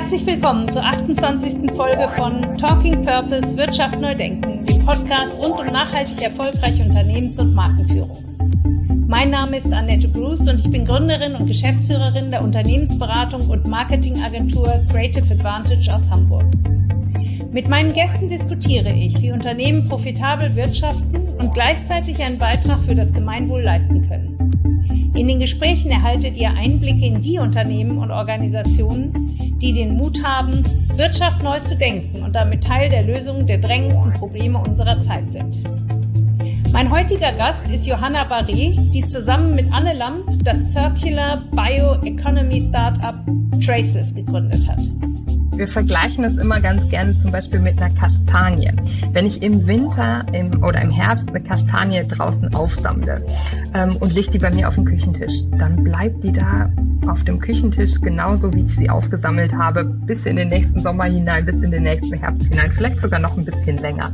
Herzlich willkommen zur 28. Folge von Talking Purpose – Wirtschaft neu denken, dem Podcast rund um nachhaltig erfolgreiche Unternehmens- und Markenführung. Mein Name ist Annette Bruce und ich bin Gründerin und Geschäftsführerin der Unternehmensberatung und Marketingagentur Creative Advantage aus Hamburg. Mit meinen Gästen diskutiere ich, wie Unternehmen profitabel wirtschaften und gleichzeitig einen Beitrag für das Gemeinwohl leisten können. In den Gesprächen erhaltet ihr Einblicke in die Unternehmen und Organisationen, die den Mut haben, Wirtschaft neu zu denken und damit Teil der Lösung der drängendsten Probleme unserer Zeit sind. Mein heutiger Gast ist Johanna Barré, die zusammen mit Anne Lamp das Circular Bioeconomy Startup Traceless gegründet hat. Wir vergleichen es immer ganz gerne zum Beispiel mit einer Kastanie. Wenn ich im Winter oder im Herbst eine Kastanie draußen aufsammle und lege die bei mir auf den Küchentisch, dann bleibt die da auf dem Küchentisch genauso, wie ich sie aufgesammelt habe, bis in den nächsten Sommer hinein, bis in den nächsten Herbst hinein, vielleicht sogar noch ein bisschen länger.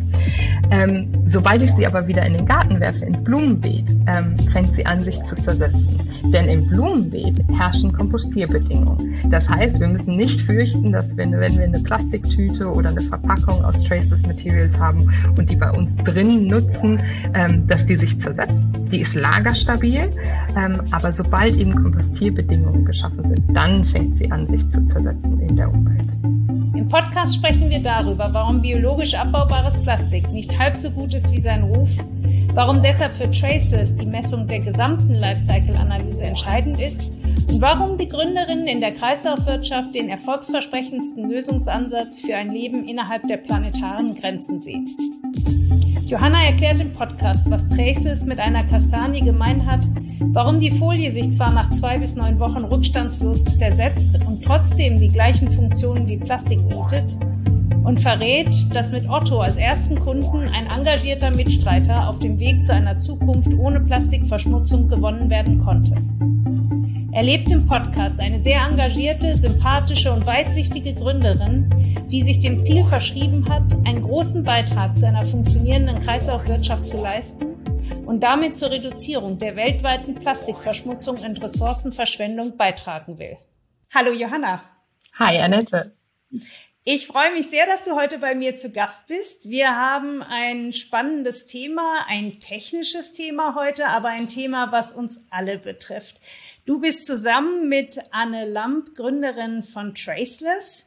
Sobald ich sie aber wieder in den Garten werfe, ins Blumenbeet, fängt sie an, sich zu zersetzen. Denn im Blumenbeet herrschen Kompostierbedingungen. Das heißt, wir müssen nicht fürchten, dass wenn wir eine Plastiktüte oder eine Verpackung aus Traceless Materials haben und die bei uns drinnen nutzen, dass die sich zersetzt. Die ist lagerstabil, aber sobald eben Kompostierbedingungen geschaffen sind, dann fängt sie an, sich zu zersetzen in der Umwelt. Im Podcast sprechen wir darüber, warum biologisch abbaubares Plastik nicht halb so gut ist wie sein Ruf, warum deshalb für Traceless die Messung der gesamten Lifecycle-Analyse entscheidend ist und warum die Gründerinnen in der Kreislaufwirtschaft den erfolgsversprechendsten Lösungsansatz für ein Leben innerhalb der planetaren Grenzen sehen. Johanna erklärt im Podcast, was Traceless mit einer Kastanie gemein hat, warum die Folie sich zwar nach 2 bis 9 Wochen rückstandslos zersetzt und trotzdem die gleichen Funktionen wie Plastik bietet, und verrät, dass mit Otto als ersten Kunden ein engagierter Mitstreiter auf dem Weg zu einer Zukunft ohne Plastikverschmutzung gewonnen werden konnte. Erlebt im Podcast eine sehr engagierte, sympathische und weitsichtige Gründerin, die sich dem Ziel verschrieben hat, einen großen Beitrag zu einer funktionierenden Kreislaufwirtschaft zu leisten und damit zur Reduzierung der weltweiten Plastikverschmutzung und Ressourcenverschwendung beitragen will. Hallo Johanna. Hi Annette. Ich freue mich sehr, dass du heute bei mir zu Gast bist. Wir haben ein spannendes Thema, ein technisches Thema heute, aber ein Thema, was uns alle betrifft. Du bist zusammen mit Anne Lamp, Gründerin von Traceless,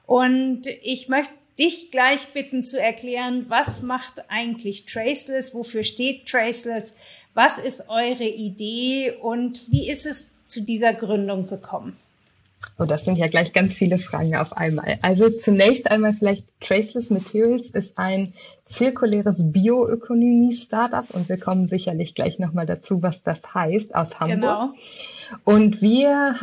und ich möchte dich gleich bitten zu erklären, was macht eigentlich Traceless, wofür steht Traceless, was ist eure Idee und wie ist es zu dieser Gründung gekommen? Oh, das sind ja gleich ganz viele Fragen auf einmal. Also zunächst einmal vielleicht Traceless Materials ist ein zirkuläres Bioökonomie-Startup und wir kommen sicherlich gleich nochmal dazu, was das heißt, aus Hamburg. Genau. Und wir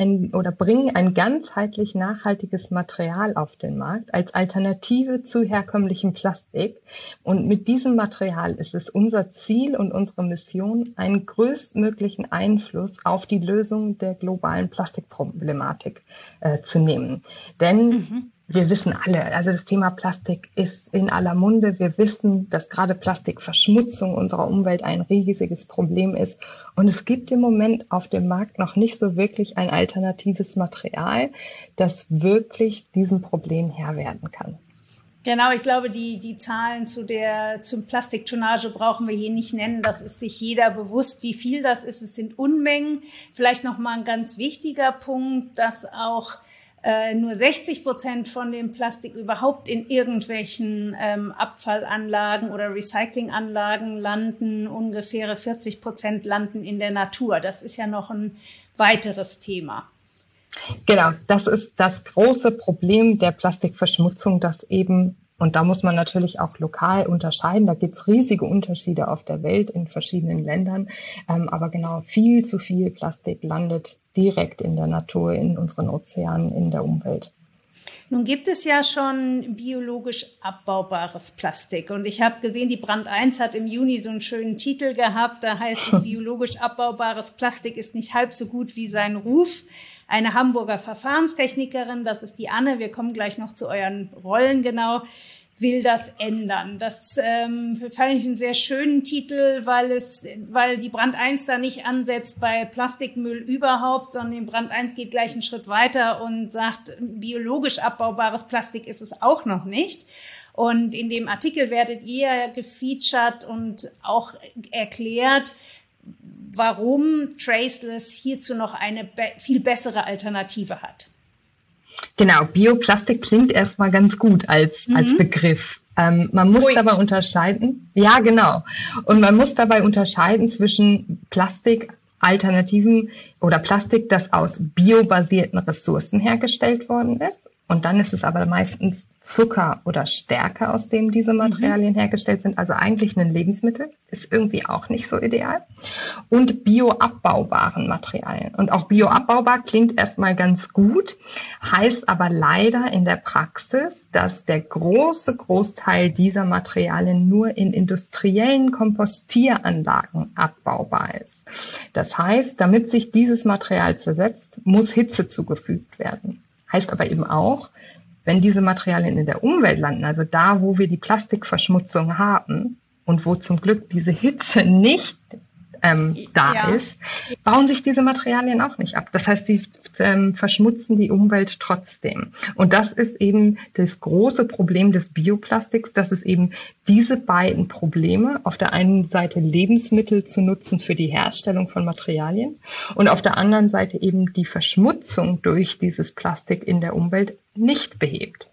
bringen ein ganzheitlich nachhaltiges Material auf den Markt als Alternative zu herkömmlichem Plastik. Und mit diesem Material ist es unser Ziel und unsere Mission, einen größtmöglichen Einfluss auf die Lösung der globalen Plastikproblematik zu nehmen. Denn wir wissen alle, also das Thema Plastik ist in aller Munde. Wir wissen, dass gerade Plastikverschmutzung unserer Umwelt ein riesiges Problem ist. Und es gibt im Moment auf dem Markt noch nicht so wirklich ein alternatives Material, das wirklich diesem Problem Herr werden kann. Genau, ich glaube, die Zahlen zum Plastiktonnage brauchen wir hier nicht nennen. Das ist sich jeder bewusst, wie viel das ist. Es sind Unmengen. Vielleicht noch mal ein ganz wichtiger Punkt, dass auch nur 60% von dem Plastik überhaupt in irgendwelchen Abfallanlagen oder Recyclinganlagen landen. Ungefähr 40% landen in der Natur. Das ist ja noch ein weiteres Thema. Genau, das ist das große Problem der Plastikverschmutzung, dass eben, und da muss man natürlich auch lokal unterscheiden, da gibt's riesige Unterschiede auf der Welt in verschiedenen Ländern, aber genau, viel zu viel Plastik landet direkt in der Natur, in unseren Ozeanen, in der Umwelt. Nun gibt es ja schon biologisch abbaubares Plastik und ich habe gesehen, die Brand 1 hat im Juni so einen schönen Titel gehabt, da heißt es, biologisch abbaubares Plastik ist nicht halb so gut wie sein Ruf. Eine Hamburger Verfahrenstechnikerin, das ist die Anne, wir kommen gleich noch zu euren Rollen genau, will das ändern. Das fand ich einen sehr schönen Titel, weil die Brand 1 da nicht ansetzt bei Plastikmüll überhaupt, sondern die Brand 1 geht gleich einen Schritt weiter und sagt, biologisch abbaubares Plastik ist es auch noch nicht. Und in dem Artikel werdet ihr gefeatured und auch erklärt, warum Traceless hierzu noch eine viel bessere Alternative hat. Genau, Bioplastik klingt erstmal ganz gut als Begriff. Man muss dabei unterscheiden, ja genau, und man muss dabei unterscheiden zwischen Plastikalternativen oder Plastik, das aus biobasierten Ressourcen hergestellt worden ist. Und dann ist es aber meistens Zucker oder Stärke, aus dem diese Materialien hergestellt sind. Also eigentlich ein Lebensmittel, ist irgendwie auch nicht so ideal. Und bioabbaubaren Materialien. Und auch bioabbaubar klingt erstmal ganz gut, heißt aber leider in der Praxis, dass der Großteil dieser Materialien nur in industriellen Kompostieranlagen abbaubar ist. Das heißt, damit sich dieses Material zersetzt, muss Hitze zugefügt werden. Heißt aber eben auch, wenn diese Materialien in der Umwelt landen, also da, wo wir die Plastikverschmutzung haben und wo zum Glück diese Hitze nicht ist, bauen sich diese Materialien auch nicht ab. Das heißt, sie verschmutzen die Umwelt trotzdem. Und das ist eben das große Problem des Bioplastiks, dass es eben diese beiden Probleme, auf der einen Seite Lebensmittel zu nutzen für die Herstellung von Materialien und auf der anderen Seite eben die Verschmutzung durch dieses Plastik in der Umwelt nicht behebt.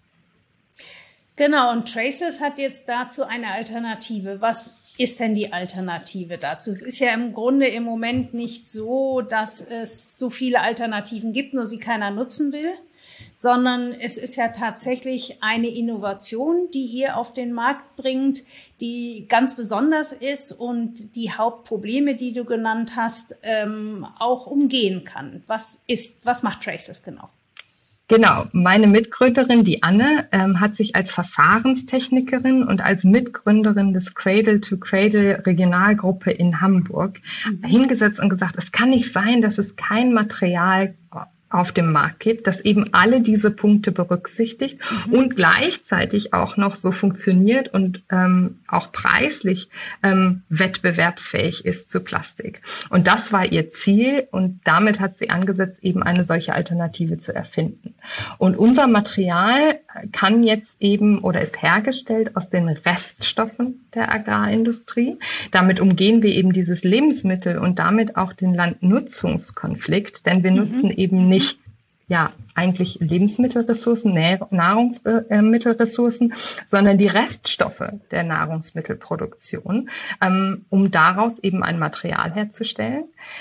Genau, und Traceless hat jetzt dazu eine Alternative. Was ist denn die Alternative dazu? Es ist ja im Grunde im Moment nicht so, dass es so viele Alternativen gibt, nur sie keiner nutzen will, sondern es ist ja tatsächlich eine Innovation, die ihr auf den Markt bringt, die ganz besonders ist und die Hauptprobleme, die du genannt hast, auch umgehen kann. Was macht Traceless genau? Genau, meine Mitgründerin, die Anne, hat sich als Verfahrenstechnikerin und als Mitgründerin des Cradle-to-Cradle Regionalgruppe in Hamburg hingesetzt und gesagt, es kann nicht sein, dass es kein Material auf dem Markt gibt, das eben alle diese Punkte berücksichtigt und gleichzeitig auch noch so funktioniert und auch preislich wettbewerbsfähig ist zu Plastik. Und das war ihr Ziel und damit hat sie angesetzt, eben eine solche Alternative zu erfinden. Und unser Material kann jetzt eben oder ist hergestellt aus den Reststoffen der Agrarindustrie. Damit umgehen wir eben dieses Lebensmittel und damit auch den Landnutzungskonflikt, denn wir nutzen eben nicht eigentlich Lebensmittelressourcen, Nahrungsmittelressourcen, sondern die Reststoffe der Nahrungsmittelproduktion, um daraus eben ein Material herzustellen.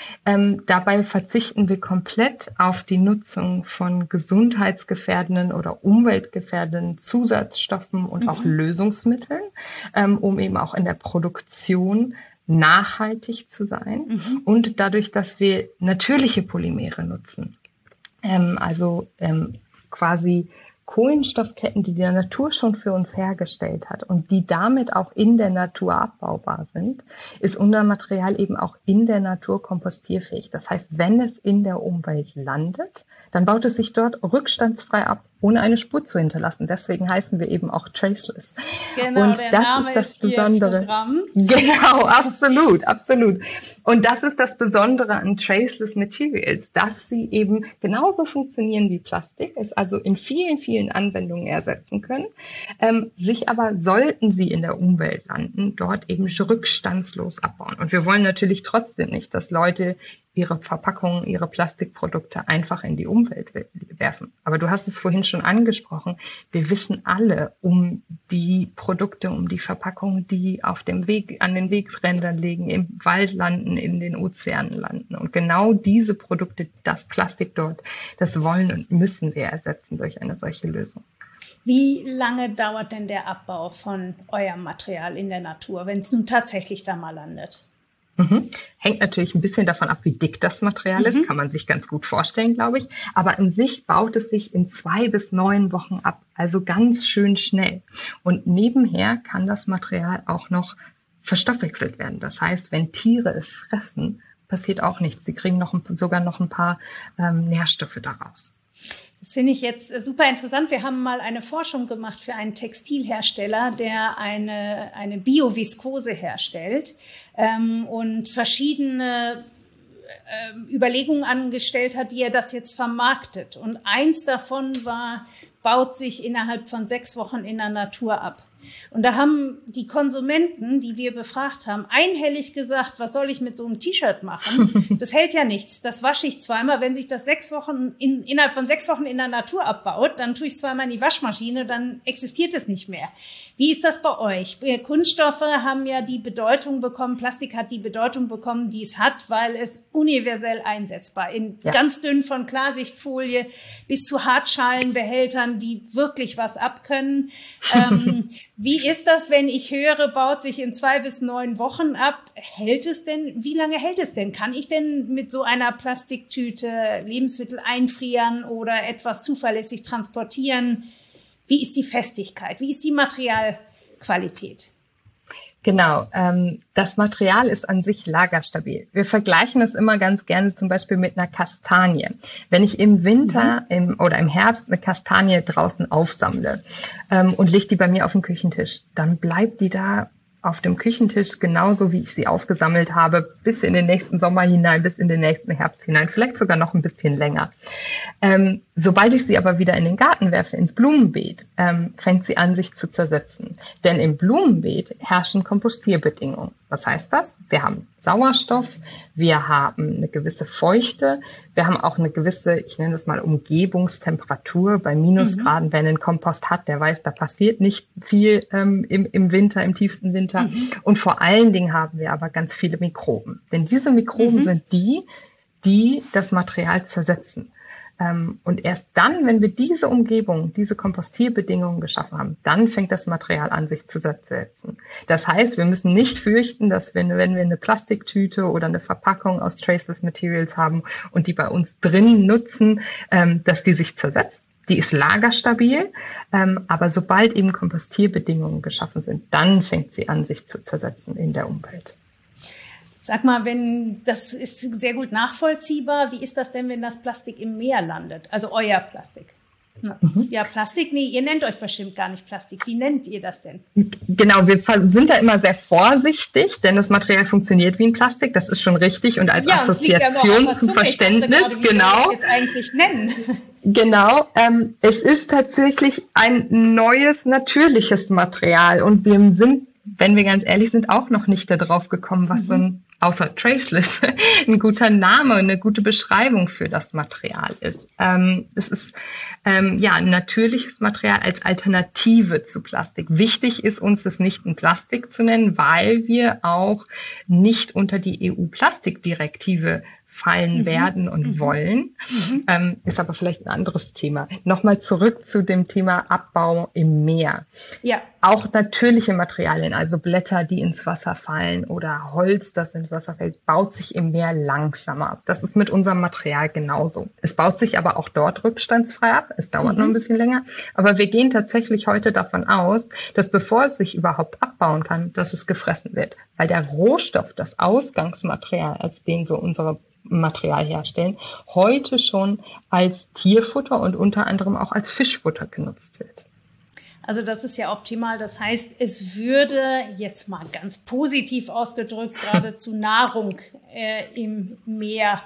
Dabei verzichten wir komplett auf die Nutzung von gesundheitsgefährdenden oder umweltgefährdenden Zusatzstoffen und auch Lösungsmitteln, um eben auch in der Produktion nachhaltig zu sein und dadurch, dass wir natürliche Polymere nutzen. Quasi Kohlenstoffketten, die Natur schon für uns hergestellt hat und die damit auch in der Natur abbaubar sind, ist unser Material eben auch in der Natur kompostierfähig. Das heißt, wenn es in der Umwelt landet, dann baut es sich dort rückstandsfrei ab, ohne eine Spur zu hinterlassen. Deswegen heißen wir eben auch Traceless. Genau, und der das Name ist das ist Besondere. Programm. Genau, absolut. Und das ist das Besondere an Traceless Materials, dass sie eben genauso funktionieren wie Plastik, es also in vielen, vielen Anwendungen ersetzen können, sich aber, sollten sie in der Umwelt landen, dort eben rückstandslos abbauen. Und wir wollen natürlich trotzdem nicht, dass Leute ihre Verpackungen, ihre Plastikprodukte einfach in die Umwelt werfen. Aber du hast es vorhin schon angesprochen. Wir wissen alle um die Produkte, um die Verpackungen, die auf dem Weg, an den Wegsrändern liegen, im Wald landen, in den Ozeanen landen. Und genau diese Produkte, das Plastik dort, das wollen und müssen wir ersetzen durch eine solche Lösung. Wie lange dauert denn der Abbau von eurem Material in der Natur, wenn es nun tatsächlich da mal landet? Hängt natürlich ein bisschen davon ab, wie dick das Material ist, kann man sich ganz gut vorstellen, glaube ich. Aber in sich baut es sich in 2 bis 9 Wochen ab, also ganz schön schnell. Und nebenher kann das Material auch noch verstoffwechselt werden. Das heißt, wenn Tiere es fressen, passiert auch nichts. Sie kriegen sogar noch ein paar Nährstoffe daraus. Das finde ich jetzt super interessant. Wir haben mal eine Forschung gemacht für einen Textilhersteller, der eine Bioviskose herstellt und verschiedene Überlegungen angestellt hat, wie er das jetzt vermarktet. Und eins davon war, baut sich innerhalb von 6 Wochen in der Natur ab. Und da haben die Konsumenten, die wir befragt haben, einhellig gesagt, was soll ich mit so einem T-Shirt machen? Das hält ja nichts. Das wasche ich zweimal. Wenn sich das innerhalb von 6 Wochen in der Natur abbaut, dann tue ich es zweimal in die Waschmaschine, dann existiert es nicht mehr. Wie ist das bei euch? Kunststoffe haben ja die Bedeutung bekommen, Plastik hat die Bedeutung bekommen, die es hat, weil es universell einsetzbar in ganz dünn von Klarsichtfolie bis zu Hartschalenbehältern, die wirklich was abkönnen. Wie ist das, wenn ich höre, baut sich in 2 bis 9 Wochen ab? Hält es denn? Wie lange hält es denn? Kann ich denn mit so einer Plastiktüte Lebensmittel einfrieren oder etwas zuverlässig transportieren? Wie ist die Festigkeit? Wie ist die Materialqualität? Genau, das Material ist an sich lagerstabil. Wir vergleichen es immer ganz gerne zum Beispiel mit einer Kastanie. Wenn ich im Winter oder im Herbst eine Kastanie draußen aufsammle und lege die bei mir auf den Küchentisch, dann bleibt die da auf dem Küchentisch genauso, wie ich sie aufgesammelt habe, bis in den nächsten Sommer hinein, bis in den nächsten Herbst hinein, vielleicht sogar noch ein bisschen länger. Sobald ich sie aber wieder in den Garten werfe, ins Blumenbeet, fängt sie an, sich zu zersetzen. Denn im Blumenbeet herrschen Kompostierbedingungen. Was heißt das? Wir haben Sauerstoff, wir haben eine gewisse Feuchte, wir haben auch eine gewisse, ich nenne das mal Umgebungstemperatur bei Minusgraden. Wer einen Kompost hat, der weiß, da passiert nicht viel im Winter, im tiefsten Winter. Und vor allen Dingen haben wir aber ganz viele Mikroben. Denn diese Mikroben sind die das Material zersetzen. Und erst dann, wenn wir diese Umgebung, diese Kompostierbedingungen geschaffen haben, dann fängt das Material an, sich zu zersetzen. Das heißt, wir müssen nicht fürchten, dass wenn wir eine Plastiktüte oder eine Verpackung aus Traceless Materials haben und die bei uns drin nutzen, dass die sich zersetzt. Die ist lagerstabil, aber sobald eben Kompostierbedingungen geschaffen sind, dann fängt sie an, sich zu zersetzen in der Umwelt. Sag mal, das ist sehr gut nachvollziehbar. Wie ist das denn, wenn das Plastik im Meer landet? Also euer Plastik. Ja, Plastik, nee, ihr nennt euch bestimmt gar nicht Plastik. Wie nennt ihr das denn? Genau, wir sind da immer sehr vorsichtig, denn das Material funktioniert wie ein Plastik, das ist schon richtig und als Assoziation zum Verständnis, genau. Ich das jetzt eigentlich nennen. Genau, es ist tatsächlich ein neues, natürliches Material und wir sind, wenn wir ganz ehrlich sind, auch noch nicht darauf gekommen, was so ein, außer Traceless, ein guter Name und eine gute Beschreibung für das Material ist. Es ist ein natürliches Material als Alternative zu Plastik. Wichtig ist uns, es nicht ein Plastik zu nennen, weil wir auch nicht unter die EU-Plastikdirektive fallen werden und wollen, ist aber vielleicht ein anderes Thema. Nochmal zurück zu dem Thema Abbau im Meer. Ja. Auch natürliche Materialien, also Blätter, die ins Wasser fallen oder Holz, das ins Wasser fällt, baut sich im Meer langsamer ab. Das ist mit unserem Material genauso. Es baut sich aber auch dort rückstandsfrei ab. Es dauert noch ein bisschen länger. Aber wir gehen tatsächlich heute davon aus, dass bevor es sich überhaupt abbauen kann, dass es gefressen wird. Weil der Rohstoff, das Ausgangsmaterial, als den wir unsere Material herstellen, heute schon als Tierfutter und unter anderem auch als Fischfutter genutzt wird. Also das ist ja optimal. Das heißt, es würde jetzt mal ganz positiv ausgedrückt geradezu Nahrung im Meer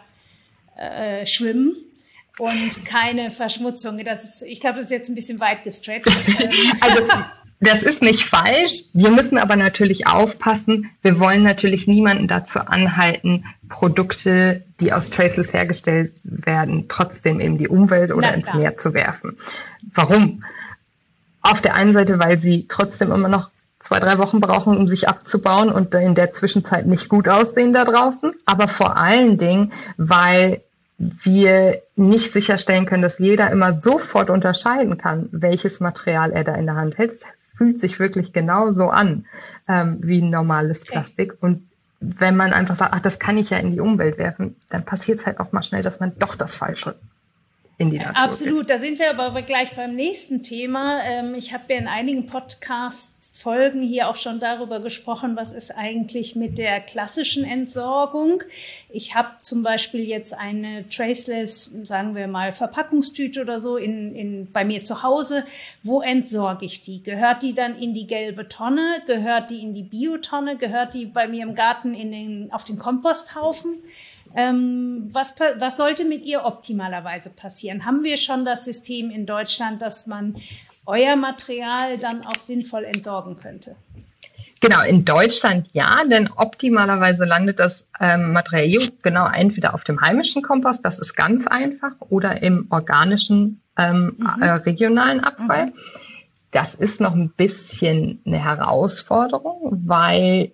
schwimmen und keine Verschmutzung. Ich glaube, das ist jetzt ein bisschen weit gestretcht. Also das ist nicht falsch. Wir müssen aber natürlich aufpassen. Wir wollen natürlich niemanden dazu anhalten, Produkte, die aus Traceless hergestellt werden, trotzdem in die Umwelt oder ins Meer zu werfen. Warum? Auf der einen Seite, weil sie trotzdem immer noch 2-3 Wochen brauchen, um sich abzubauen und in der Zwischenzeit nicht gut aussehen da draußen. Aber vor allen Dingen, weil wir nicht sicherstellen können, dass jeder immer sofort unterscheiden kann, welches Material er da in der Hand hält. Es fühlt sich wirklich genauso an wie ein normales Plastik. Und wenn man einfach sagt, ach, das kann ich ja in die Umwelt werfen, dann passiert es halt auch mal schnell, dass man doch das Falsche in die Natur gibt. Da sind wir aber gleich beim nächsten Thema. Ich habe ja in einigen Podcasts Folgen hier auch schon darüber gesprochen, was ist eigentlich mit der klassischen Entsorgung. Ich habe zum Beispiel jetzt eine Traceless, sagen wir mal, Verpackungstüte oder so bei mir zu Hause. Wo entsorge ich die? Gehört die dann in die gelbe Tonne? Gehört die in die Biotonne? Gehört die bei mir im Garten auf den Komposthaufen? Was sollte mit ihr optimalerweise passieren? Haben wir schon das System in Deutschland, dass man euer Material dann auch sinnvoll entsorgen könnte? Genau, in Deutschland ja, denn optimalerweise landet das Material genau entweder auf dem heimischen Kompost, das ist ganz einfach, oder im organischen regionalen Abfall. Das ist noch ein bisschen eine Herausforderung, weil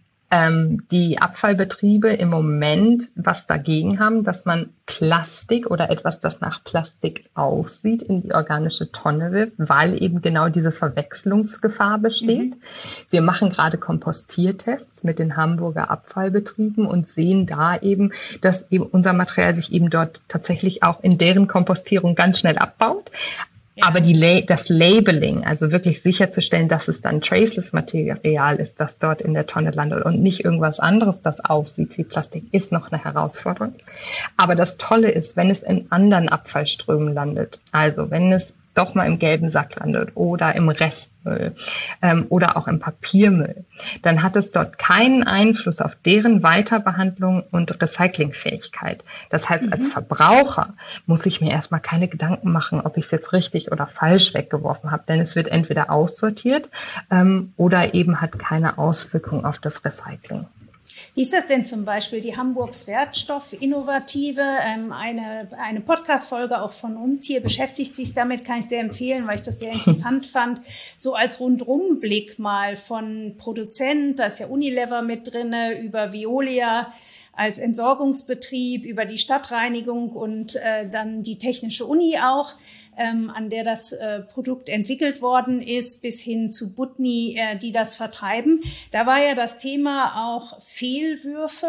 die Abfallbetriebe im Moment was dagegen haben, dass man Plastik oder etwas, das nach Plastik aussieht, in die organische Tonne wirft, weil eben genau diese Verwechslungsgefahr besteht. Wir machen gerade Kompostiertests mit den Hamburger Abfallbetrieben und sehen da eben, dass eben unser Material sich eben dort tatsächlich auch in deren Kompostierung ganz schnell abbaut. Aber das Labeling, also wirklich sicherzustellen, dass es dann Traceless-Material ist, das dort in der Tonne landet und nicht irgendwas anderes, das aussieht wie Plastik, ist noch eine Herausforderung. Aber das Tolle ist, wenn es in anderen Abfallströmen landet, also wenn es doch mal im gelben Sack landet oder im Restmüll oder auch im Papiermüll, dann hat es dort keinen Einfluss auf deren Weiterbehandlung und Recyclingfähigkeit. Das heißt, als Verbraucher muss ich mir erstmal keine Gedanken machen, ob ich es jetzt richtig oder falsch weggeworfen habe, denn es wird entweder aussortiert oder eben hat keine Auswirkung auf das Recycling. Wie ist das denn zum Beispiel? Die Hamburgs Wertstoffinnovative, eine Podcast-Folge auch von uns hier beschäftigt sich damit, kann ich sehr empfehlen, weil ich das sehr interessant fand. So als Rundumblick mal von Produzent, da ist ja Unilever mit drinne, über Veolia als Entsorgungsbetrieb, über die Stadtreinigung und dann die Technische Uni auch, an der das Produkt entwickelt worden ist, bis hin zu Butni, die das vertreiben. Da war ja das Thema auch Fehlwürfe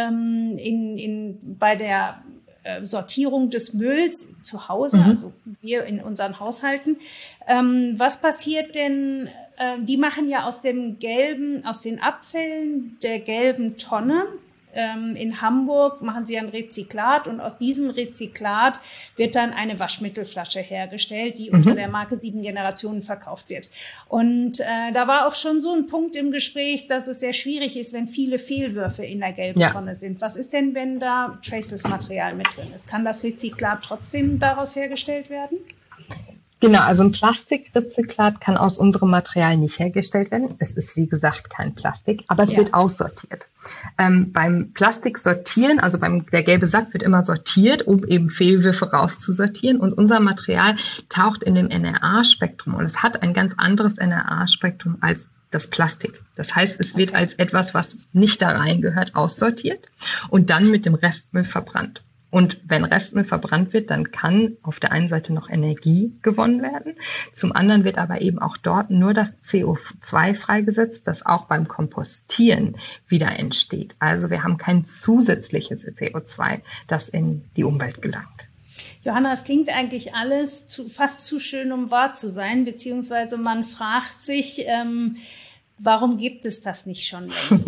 bei der Sortierung des Mülls zu Hause, also wir in unseren Haushalten. Was passiert denn? Die machen ja aus den Abfällen der gelben Tonne. In Hamburg machen sie ein Rezyklat und aus diesem Rezyklat wird dann eine Waschmittelflasche hergestellt, die unter der Marke 7 Generationen verkauft wird. Und da war auch schon so ein Punkt im Gespräch, dass es sehr schwierig ist, wenn viele Fehlwürfe in der gelben Tonne sind. Was ist denn, wenn da Traceless-Material mit drin ist? Kann das Rezyklat trotzdem daraus hergestellt werden? Genau, also ein Plastikrezyklat kann aus unserem Material nicht hergestellt werden. Es ist, wie gesagt, kein Plastik, aber es wird aussortiert. Beim Plastiksortieren, also der gelbe Sack wird immer sortiert, um eben Fehlwürfe rauszusortieren. Und unser Material taucht in dem NRA-Spektrum und es hat ein ganz anderes NRA-Spektrum als das Plastik. Das heißt, es wird als etwas, was nicht da reingehört, aussortiert und dann mit dem Restmüll verbrannt. Und wenn Restmüll verbrannt wird, dann kann auf der einen Seite noch Energie gewonnen werden. Zum anderen wird aber eben auch dort nur das CO2 freigesetzt, das auch beim Kompostieren wieder entsteht. Also wir haben kein zusätzliches CO2, das in die Umwelt gelangt. Johanna, es klingt eigentlich alles fast zu schön, um wahr zu sein, beziehungsweise man fragt sich, warum gibt es das nicht schon längst?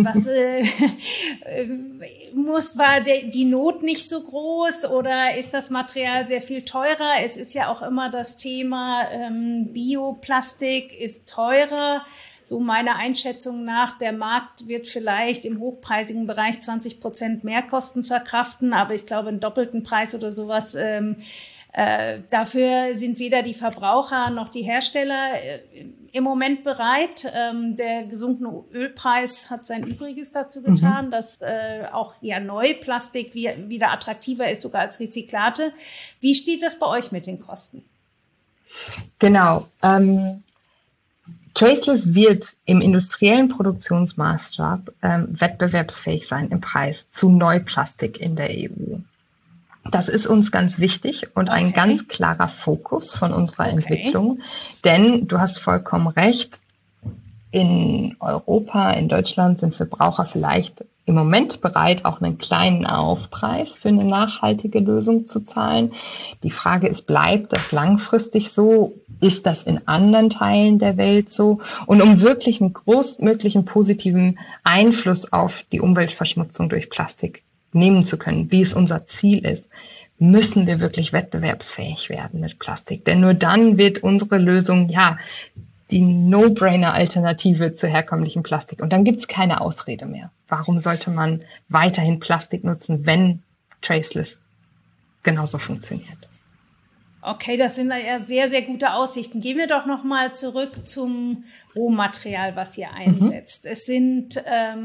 War die Not nicht so groß oder ist das Material sehr viel teurer? Es ist ja auch immer das Thema, Bioplastik ist teurer. So meiner Einschätzung nach, der Markt wird vielleicht im hochpreisigen Bereich 20% Mehrkosten verkraften, aber ich glaube, einen doppelten Preis oder sowas, dafür sind weder die Verbraucher noch die Hersteller im Moment bereit. Der gesunkene Ölpreis hat sein Übriges dazu getan, dass auch Neuplastik wieder attraktiver ist, sogar als Rezyklate. Wie steht das bei euch mit den Kosten? Genau. Traceless wird im industriellen Produktionsmaßstab wettbewerbsfähig sein im Preis zu Neuplastik in der EU. Das ist uns ganz wichtig und ein ganz klarer Fokus von unserer Entwicklung, denn du hast vollkommen recht, in Europa, in Deutschland sind Verbraucher vielleicht im Moment bereit, auch einen kleinen Aufpreis für eine nachhaltige Lösung zu zahlen. Die Frage ist, bleibt das langfristig so? Ist das in anderen Teilen der Welt so? Und um wirklich einen größtmöglichen positiven Einfluss auf die Umweltverschmutzung durch Plastik nehmen zu können, wie es unser Ziel ist, müssen wir wirklich wettbewerbsfähig werden mit Plastik. Denn nur dann wird unsere Lösung, die No-Brainer-Alternative zu herkömmlichem Plastik. Und dann gibt's keine Ausrede mehr. Warum sollte man weiterhin Plastik nutzen, wenn Traceless genauso funktioniert? Okay, das sind ja sehr, sehr gute Aussichten. Gehen wir doch nochmal zurück zum Rohmaterial, was ihr einsetzt. Es sind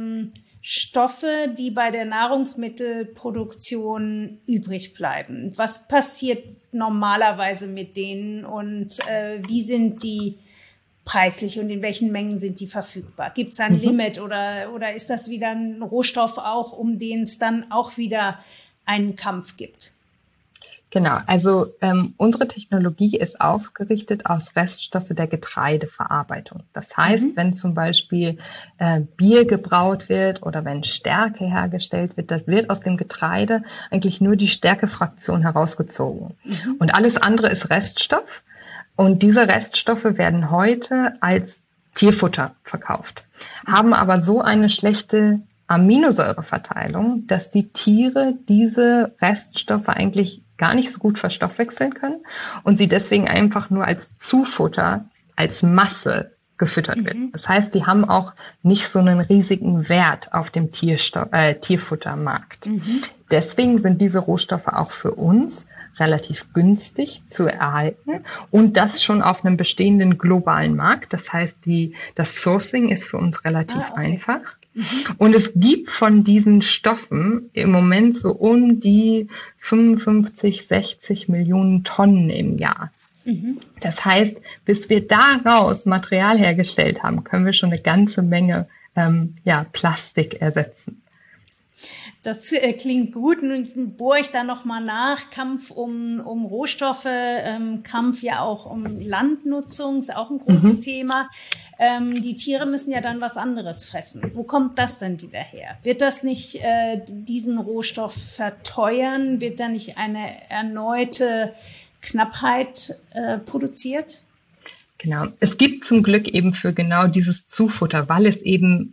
Stoffe, die bei der Nahrungsmittelproduktion übrig bleiben. Was passiert normalerweise mit denen und wie sind die preislich und in welchen Mengen sind die verfügbar? Gibt es ein Limit oder ist das wieder ein Rohstoff auch, um den es dann auch wieder einen Kampf gibt? Genau, also unsere Technologie ist aufgerichtet aus Reststoffe der Getreideverarbeitung. Das heißt, wenn zum Beispiel Bier gebraut wird oder wenn Stärke hergestellt wird, das wird aus dem Getreide eigentlich nur die Stärkefraktion herausgezogen. Und alles andere ist Reststoff. Und diese Reststoffe werden heute als Tierfutter verkauft, haben aber so eine schlechte Aminosäureverteilung, dass die Tiere diese Reststoffe eigentlich gar nicht so gut verstoffwechseln können und sie deswegen einfach nur als Zufutter, als Masse gefüttert wird. Das heißt, die haben auch nicht so einen riesigen Wert auf dem Tierfuttermarkt. Deswegen sind diese Rohstoffe auch für uns relativ günstig zu erhalten und das schon auf einem bestehenden globalen Markt. Das heißt, das Sourcing ist für uns relativ einfach. Und es gibt von diesen Stoffen im Moment so um die 55, 60 Millionen Tonnen im Jahr. Das heißt, bis wir daraus Material hergestellt haben, können wir schon eine ganze Menge Plastik ersetzen. Das klingt gut. Nun bohre ich da nochmal nach. Kampf um Rohstoffe, Kampf ja auch um Landnutzung, ist auch ein großes Thema. Die Tiere müssen ja dann was anderes fressen. Wo kommt das denn wieder her? Wird das nicht diesen Rohstoff verteuern? Wird da nicht eine erneute Knappheit produziert? Genau. Es gibt zum Glück eben für genau dieses Zufutter, weil es eben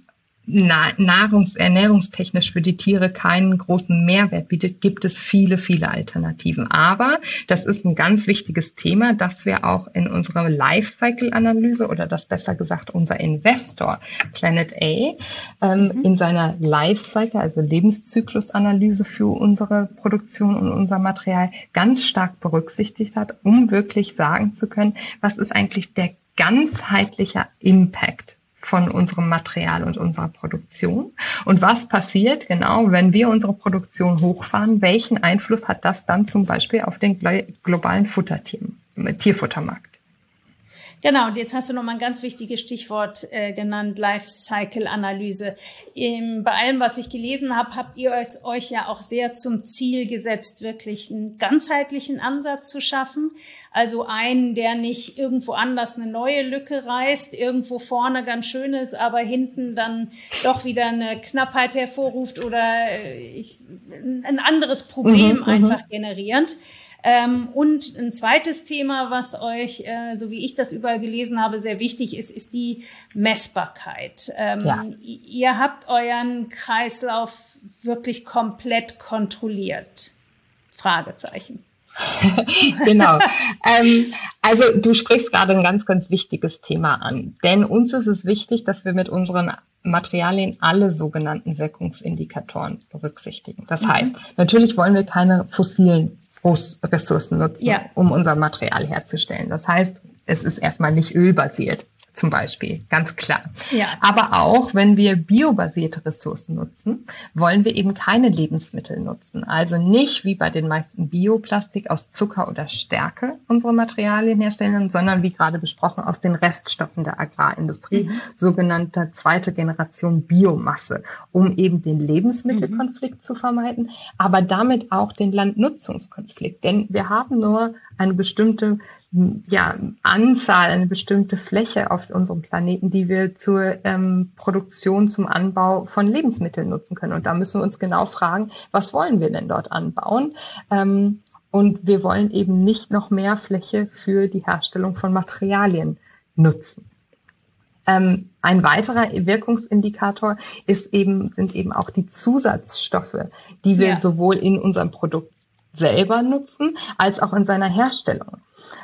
ernährungstechnisch für die Tiere keinen großen Mehrwert bietet, gibt es viele, viele Alternativen. Aber das ist ein ganz wichtiges Thema, das wir auch in unserer Lifecycle-Analyse oder das besser gesagt unser Investor Planet A in seiner Lifecycle, also Lebenszyklus-Analyse für unsere Produktion und unser Material ganz stark berücksichtigt hat, um wirklich sagen zu können, was ist eigentlich der ganzheitliche Impact von unserem Material und unserer Produktion. Und was passiert genau, wenn wir unsere Produktion hochfahren? Welchen Einfluss hat das dann zum Beispiel auf den globalen Tierfuttermarkt? Genau, und jetzt hast du nochmal ein ganz wichtiges Stichwort genannt, Lifecycle-Analyse. Bei allem, was ich gelesen habe, habt ihr euch ja auch sehr zum Ziel gesetzt, wirklich einen ganzheitlichen Ansatz zu schaffen. Also einen, der nicht irgendwo anders eine neue Lücke reißt, irgendwo vorne ganz schön ist, aber hinten dann doch wieder eine Knappheit hervorruft oder ein anderes Problem einfach generierend. Und ein zweites Thema, was euch, so wie ich das überall gelesen habe, sehr wichtig ist, ist die Messbarkeit. Ihr habt euren Kreislauf wirklich komplett kontrolliert? Fragezeichen. Genau. Also du sprichst gerade ein ganz, ganz wichtiges Thema an. Denn uns ist es wichtig, dass wir mit unseren Materialien alle sogenannten Wirkungsindikatoren berücksichtigen. Das heißt, natürlich wollen wir keine fossilen Ressourcen nutzen, um unser Material herzustellen. Das heißt, es ist erstmal nicht ölbasiert, zum Beispiel, ganz klar. Ja. Aber auch, wenn wir biobasierte Ressourcen nutzen, wollen wir eben keine Lebensmittel nutzen. Also nicht wie bei den meisten Bioplastik aus Zucker oder Stärke unsere Materialien herstellen, sondern wie gerade besprochen aus den Reststoffen der Agrarindustrie, sogenannte zweite Generation Biomasse, um eben den Lebensmittelkonflikt zu vermeiden, aber damit auch den Landnutzungskonflikt. Denn wir haben nur eine bestimmte Anzahl, eine bestimmte Fläche auf unserem Planeten, die wir zur Produktion, zum Anbau von Lebensmitteln nutzen können. Und da müssen wir uns genau fragen, was wollen wir denn dort anbauen? Und wir wollen eben nicht noch mehr Fläche für die Herstellung von Materialien nutzen. Ein weiterer Wirkungsindikator sind eben auch die Zusatzstoffe, die wir sowohl in unserem Produkt selber nutzen, als auch in seiner Herstellung.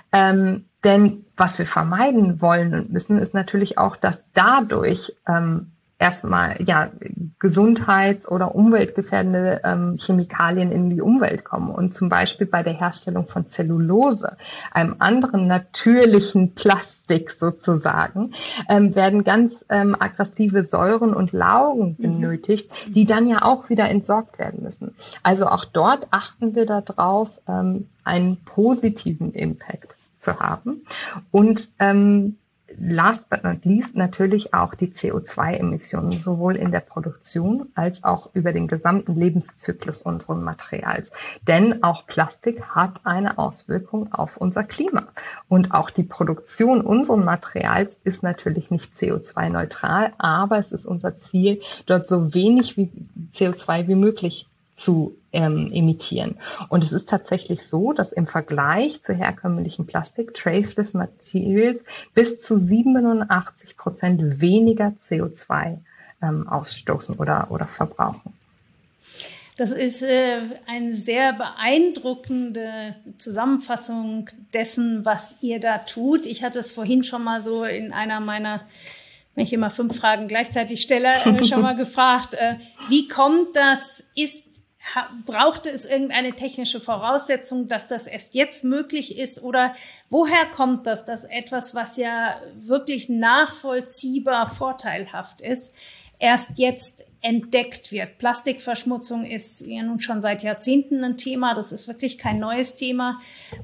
Denn was wir vermeiden wollen und müssen, ist natürlich auch, dass dadurch erstmal gesundheits- oder umweltgefährdende Chemikalien in die Umwelt kommen. Und zum Beispiel bei der Herstellung von Zellulose, einem anderen natürlichen Plastik sozusagen, werden ganz aggressive Säuren und Laugen benötigt, die dann ja auch wieder entsorgt werden müssen. Also auch dort achten wir darauf, einen positiven Impact zu haben. Und last but not least natürlich auch die CO2-Emissionen, sowohl in der Produktion als auch über den gesamten Lebenszyklus unseres Materials. Denn auch Plastik hat eine Auswirkung auf unser Klima. Und auch die Produktion unseres Materials ist natürlich nicht CO2-neutral, aber es ist unser Ziel, dort so wenig CO2 wie möglich zu emittieren. Und es ist tatsächlich so, dass im Vergleich zu herkömmlichen Plastik Traceless Materials bis zu 87% weniger CO2 ausstoßen oder verbrauchen. Das ist eine sehr beeindruckende Zusammenfassung dessen, was ihr da tut. Ich hatte es vorhin schon mal so in einer meiner, wenn ich immer 5 Fragen gleichzeitig stelle, schon mal gefragt, wie kommt das? Brauchte es irgendeine technische Voraussetzung, dass das erst jetzt möglich ist? Oder woher kommt das, dass etwas, was ja wirklich nachvollziehbar vorteilhaft ist, erst jetzt entdeckt wird? Plastikverschmutzung ist ja nun schon seit Jahrzehnten ein Thema. Das ist wirklich kein neues Thema.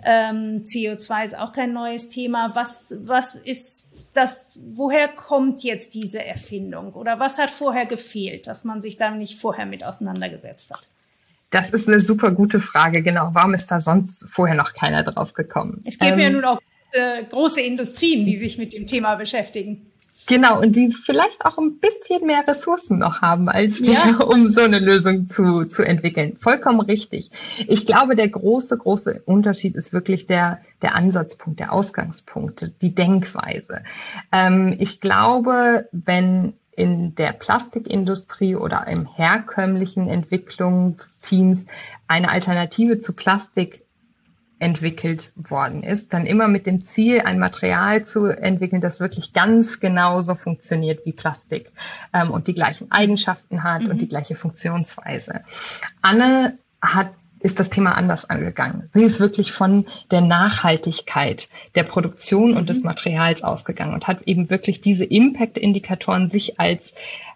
CO2 ist auch kein neues Thema. Was ist das? Woher kommt jetzt diese Erfindung? Oder was hat vorher gefehlt, dass man sich da nicht vorher mit auseinandergesetzt hat? Das ist eine super gute Frage, genau. Warum ist da sonst vorher noch keiner drauf gekommen? Es gibt ja nun auch große Industrien, die sich mit dem Thema beschäftigen. Genau, und die vielleicht auch ein bisschen mehr Ressourcen noch haben als wir, um so eine Lösung zu entwickeln. Vollkommen richtig. Ich glaube, der große Unterschied ist wirklich der Ansatzpunkt, der Ausgangspunkt, die Denkweise. Ich glaube, wenn in der Plastikindustrie oder im herkömmlichen Entwicklungsteams eine Alternative zu Plastik entwickelt worden ist, dann immer mit dem Ziel, ein Material zu entwickeln, das wirklich ganz genauso funktioniert wie Plastik und die gleichen Eigenschaften hat und die gleiche Funktionsweise. Anne ist das Thema anders angegangen. Sie ist wirklich von der Nachhaltigkeit der Produktion und des Materials ausgegangen und hat eben wirklich diese Impact-Indikatoren sich als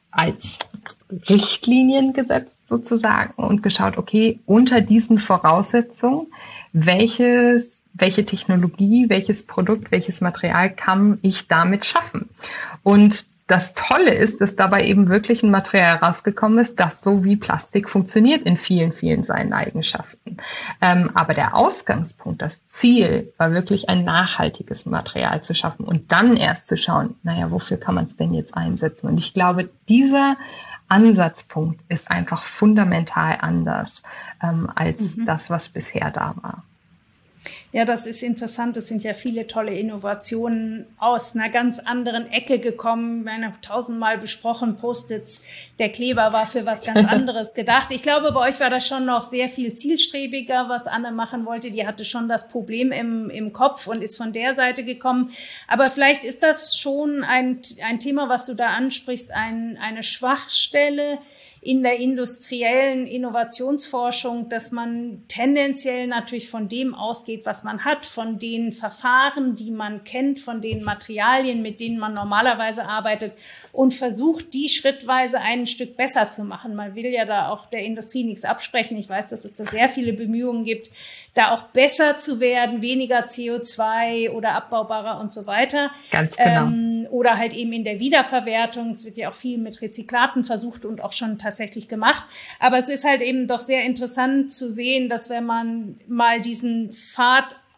Richtlinien gesetzt sozusagen und geschaut, okay, unter diesen Voraussetzungen, welche Technologie, welches Produkt, welches Material kann ich damit schaffen? Und das Tolle ist, dass dabei eben wirklich ein Material rausgekommen ist, das so wie Plastik funktioniert in vielen, vielen seinen Eigenschaften. Aber der Ausgangspunkt, das Ziel war wirklich ein nachhaltiges Material zu schaffen und dann erst zu schauen, wofür kann man es denn jetzt einsetzen? Und ich glaube, dieser Ansatzpunkt ist einfach fundamental anders als das, was bisher da war. Ja, das ist interessant. Es sind ja viele tolle Innovationen aus einer ganz anderen Ecke gekommen. Wir haben 1000-mal besprochen, Post-its. Der Kleber war für was ganz anderes gedacht. Ich glaube, bei euch war das schon noch sehr viel zielstrebiger, was Anne machen wollte. Die hatte schon das Problem im Kopf und ist von der Seite gekommen. Aber vielleicht ist das schon ein Thema, was du da ansprichst, eine Schwachstelle in der industriellen Innovationsforschung, dass man tendenziell natürlich von dem ausgeht, was man hat, von den Verfahren, die man kennt, von den Materialien, mit denen man normalerweise arbeitet und versucht, die schrittweise ein Stück besser zu machen. Man will ja da auch der Industrie nichts absprechen. Ich weiß, dass es da sehr viele Bemühungen gibt, da auch besser zu werden, weniger CO2 oder abbaubarer und so weiter. Ganz genau. Oder halt eben in der Wiederverwertung. Es wird ja auch viel mit Rezyklaten versucht und auch schon tatsächlich gemacht. Aber es ist halt eben doch sehr interessant zu sehen, dass wenn man mal diesen Pfad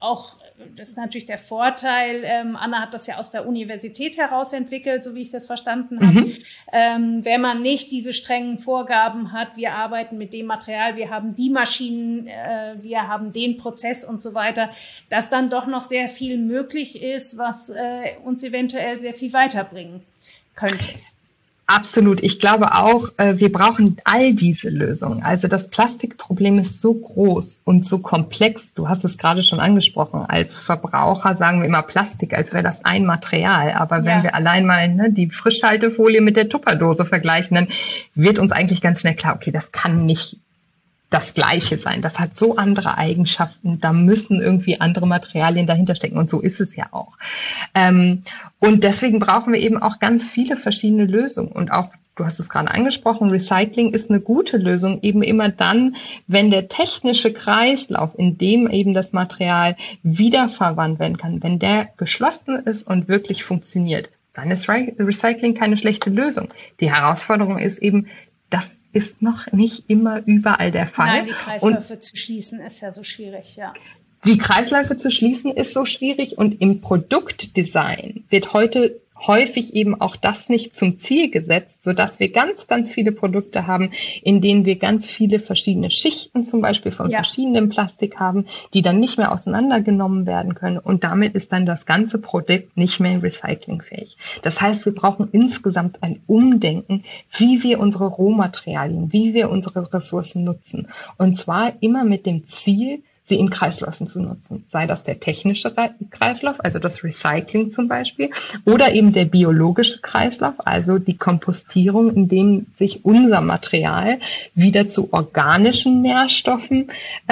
auch, das ist natürlich der Vorteil, Anna hat das ja aus der Universität heraus entwickelt, so wie ich das verstanden habe, wenn man nicht diese strengen Vorgaben hat, wir arbeiten mit dem Material, wir haben die Maschinen, wir haben den Prozess und so weiter, dass dann doch noch sehr viel möglich ist, was uns eventuell sehr viel weiterbringen könnte. Absolut. Ich glaube auch, wir brauchen all diese Lösungen. Also das Plastikproblem ist so groß und so komplex. Du hast es gerade schon angesprochen. Als Verbraucher sagen wir immer Plastik, als wäre das ein Material. Aber wenn wir allein mal die Frischhaltefolie mit der Tupperdose vergleichen, dann wird uns eigentlich ganz schnell klar, okay, das kann nicht das Gleiche sein. Das hat so andere Eigenschaften. Da müssen irgendwie andere Materialien dahinter stecken. Und so ist es ja auch. Und deswegen brauchen wir eben auch ganz viele verschiedene Lösungen. Und auch, du hast es gerade angesprochen, Recycling ist eine gute Lösung, eben immer dann, wenn der technische Kreislauf, in dem eben das Material wiederverwandt werden kann, wenn der geschlossen ist und wirklich funktioniert, dann ist Recycling keine schlechte Lösung. Die Herausforderung ist eben, das ist noch nicht immer überall der Fall. Nein, die Kreisläufe zu schließen ist ja so schwierig, ja. Die Kreisläufe zu schließen ist so schwierig und im Produktdesign wird heute häufig eben auch das nicht zum Ziel gesetzt, sodass wir ganz, ganz viele Produkte haben, in denen wir ganz viele verschiedene Schichten zum Beispiel von verschiedenem Plastik haben, die dann nicht mehr auseinandergenommen werden können und damit ist dann das ganze Produkt nicht mehr recyclingfähig. Das heißt, wir brauchen insgesamt ein Umdenken, wie wir unsere Rohmaterialien, wie wir unsere Ressourcen nutzen und zwar immer mit dem Ziel, sie in Kreisläufen zu nutzen. Sei das der technische Kreislauf, also das Recycling zum Beispiel, oder eben der biologische Kreislauf, also die Kompostierung, in dem sich unser Material wieder zu organischen Nährstoffen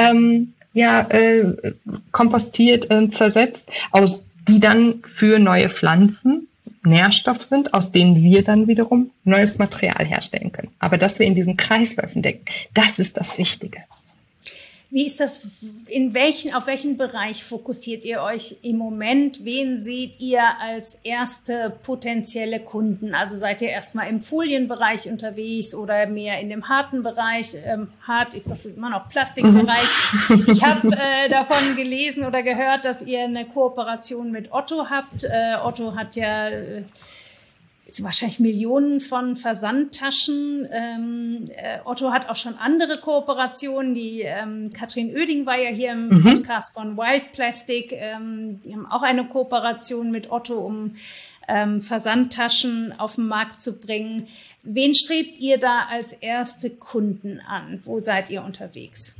kompostiert, zersetzt, die dann für neue Pflanzen Nährstoff sind, aus denen wir dann wiederum neues Material herstellen können. Aber dass wir in diesen Kreisläufen denken, das ist das Wichtige. Wie ist das, auf welchen Bereich fokussiert ihr euch im Moment? Wen seht ihr als erste potenzielle Kunden? Also seid ihr erstmal im Folienbereich unterwegs oder mehr in dem harten Bereich? Ich sage immer noch Plastikbereich. Ich habe davon gelesen oder gehört, dass ihr eine Kooperation mit Otto habt. Otto hat ja wahrscheinlich Millionen von Versandtaschen. Otto hat auch schon andere Kooperationen. Die Katrin Oeding war ja hier im Podcast von Wild Plastic. Die haben auch eine Kooperation mit Otto, um Versandtaschen auf den Markt zu bringen. Wen strebt ihr da als erste Kunden an? Wo seid ihr unterwegs?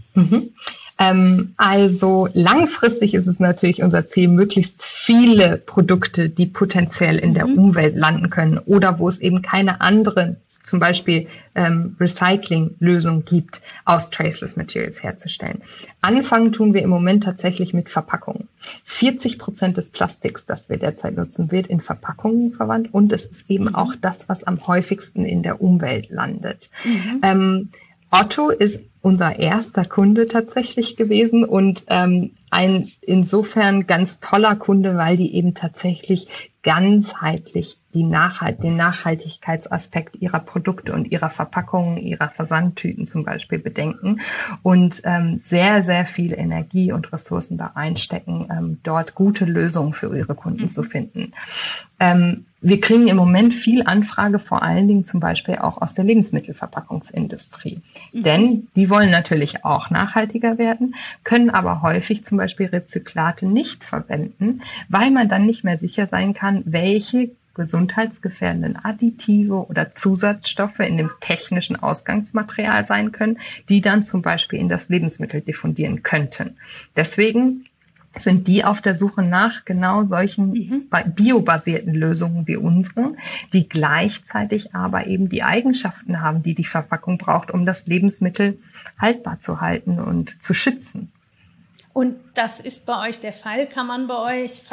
Also langfristig ist es natürlich unser Ziel, möglichst viele Produkte, die potenziell in der Umwelt landen können oder wo es eben keine andere, zum Beispiel Recycling-Lösung gibt, aus Traceless Materials herzustellen. Anfangen tun wir im Moment tatsächlich mit Verpackungen. 40% des Plastiks, das wir derzeit nutzen, wird in Verpackungen verwandt und es ist eben auch das, was am häufigsten in der Umwelt landet. Otto ist unser erster Kunde tatsächlich gewesen und ein insofern ganz toller Kunde, weil die eben tatsächlich ganzheitlich den Nachhaltigkeitsaspekt ihrer Produkte und ihrer Verpackungen, ihrer Versandtüten zum Beispiel bedenken und sehr, sehr viel Energie und Ressourcen da reinstecken, dort gute Lösungen für ihre Kunden zu finden. Wir kriegen im Moment viel Anfrage, vor allen Dingen zum Beispiel auch aus der Lebensmittelverpackungsindustrie. Denn die wollen natürlich auch nachhaltiger werden, können aber häufig zum Beispiel Rezyklate nicht verwenden, weil man dann nicht mehr sicher sein kann, welche gesundheitsgefährdenden Additive oder Zusatzstoffe in dem technischen Ausgangsmaterial sein können, die dann zum Beispiel in das Lebensmittel diffundieren könnten. Deswegen sind die auf der Suche nach genau solchen biobasierten Lösungen wie unseren, die gleichzeitig aber eben die Eigenschaften haben, die die Verpackung braucht, um das Lebensmittel haltbar zu halten und zu schützen. Und das ist bei euch der Fall? Kann man bei euch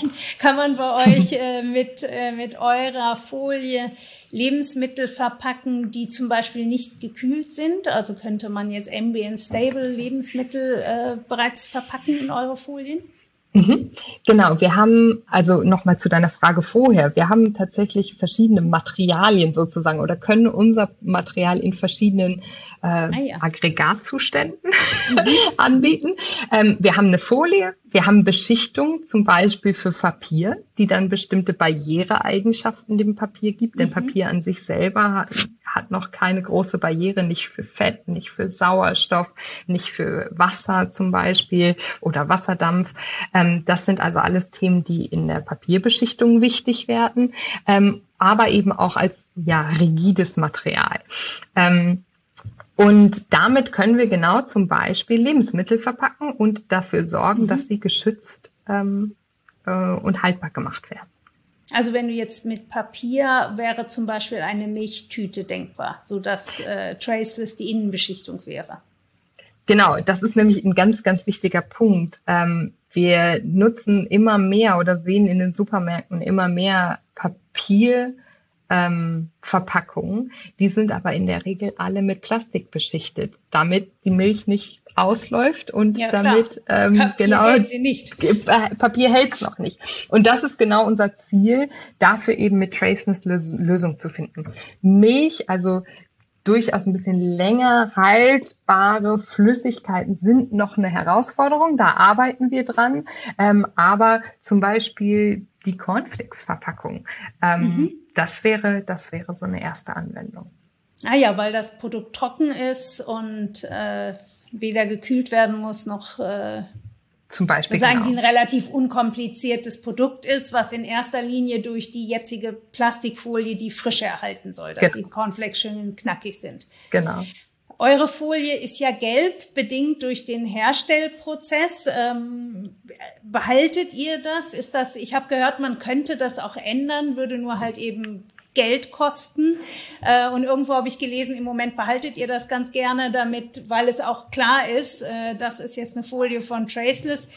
mit eurer Folie Lebensmittel verpacken, die zum Beispiel nicht gekühlt sind? Also könnte man jetzt Ambient Stable Lebensmittel bereits verpacken in eure Folien? Genau, wir haben, also nochmal zu deiner Frage vorher, wir haben tatsächlich verschiedene Materialien sozusagen oder können unser Material in verschiedenen Aggregatzuständen anbieten. Wir haben eine Folie, wir haben Beschichtung, zum Beispiel für Papier, die dann bestimmte Barriereeigenschaften dem Papier gibt, denn Papier an sich selber hat noch keine große Barriere, nicht für Fett, nicht für Sauerstoff, nicht für Wasser zum Beispiel oder Wasserdampf. Das sind also alles Themen, die in der Papierbeschichtung wichtig werden, aber eben auch als rigides Material. Und damit können wir genau zum Beispiel Lebensmittel verpacken und dafür sorgen, dass sie geschützt und haltbar gemacht werden. Also wenn du jetzt mit Papier wäre zum Beispiel eine Milchtüte denkbar, sodass Traceless die Innenbeschichtung wäre. Genau, das ist nämlich ein ganz, ganz wichtiger Punkt. Wir nutzen immer mehr oder sehen in den Supermärkten immer mehr Papierverpackungen. Die sind aber in der Regel alle mit Plastik beschichtet, damit die Milch nicht ausläuft und damit Papier hält sie nicht. Papier hält es noch nicht. Und das ist genau unser Ziel, dafür eben mit Traceless Lösung zu finden. Milch, also durchaus ein bisschen länger haltbare Flüssigkeiten sind noch eine Herausforderung, da arbeiten wir dran, aber zum Beispiel die Cornflakes-Verpackung, das wäre so eine erste Anwendung. Ah ja, weil das Produkt trocken ist und weder gekühlt werden muss noch zum Beispiel. Das eigentlich ein relativ unkompliziertes Produkt ist, was in erster Linie durch die jetzige Plastikfolie die Frische erhalten soll, dass die Cornflakes schön knackig sind. Genau. Eure Folie ist ja gelb, bedingt durch den Herstellprozess. Behaltet ihr das? Ich habe gehört, man könnte das auch ändern, würde nur halt eben Geld kosten. Und irgendwo habe ich gelesen, im Moment behaltet ihr das ganz gerne damit, weil es auch klar ist, das ist jetzt eine Folie von Traceless.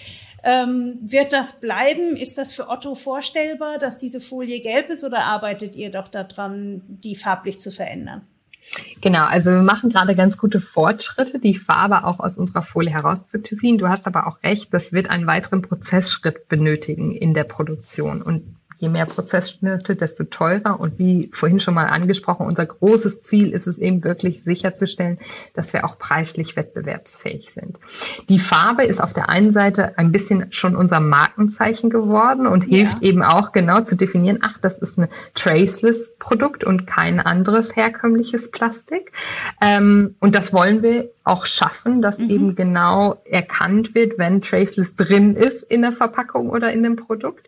Wird das bleiben? Ist das für Otto vorstellbar, dass diese Folie gelb ist, oder arbeitet ihr doch daran, die farblich zu verändern? Genau, also wir machen gerade ganz gute Fortschritte, die Farbe auch aus unserer Folie herauszuziehen. Du hast aber auch recht, das wird einen weiteren Prozessschritt benötigen in der Produktion. Und je mehr Prozessschritte, desto teurer. Und wie vorhin schon mal angesprochen, unser großes Ziel ist es eben wirklich sicherzustellen, dass wir auch preislich wettbewerbsfähig sind. Die Farbe ist auf der einen Seite ein bisschen schon unser Markenzeichen geworden und hilft eben auch genau zu definieren, das ist ein Traceless-Produkt und kein anderes herkömmliches Plastik. Und das wollen wir auch schaffen, dass eben genau erkannt wird, wenn Traceless drin ist in der Verpackung oder in dem Produkt.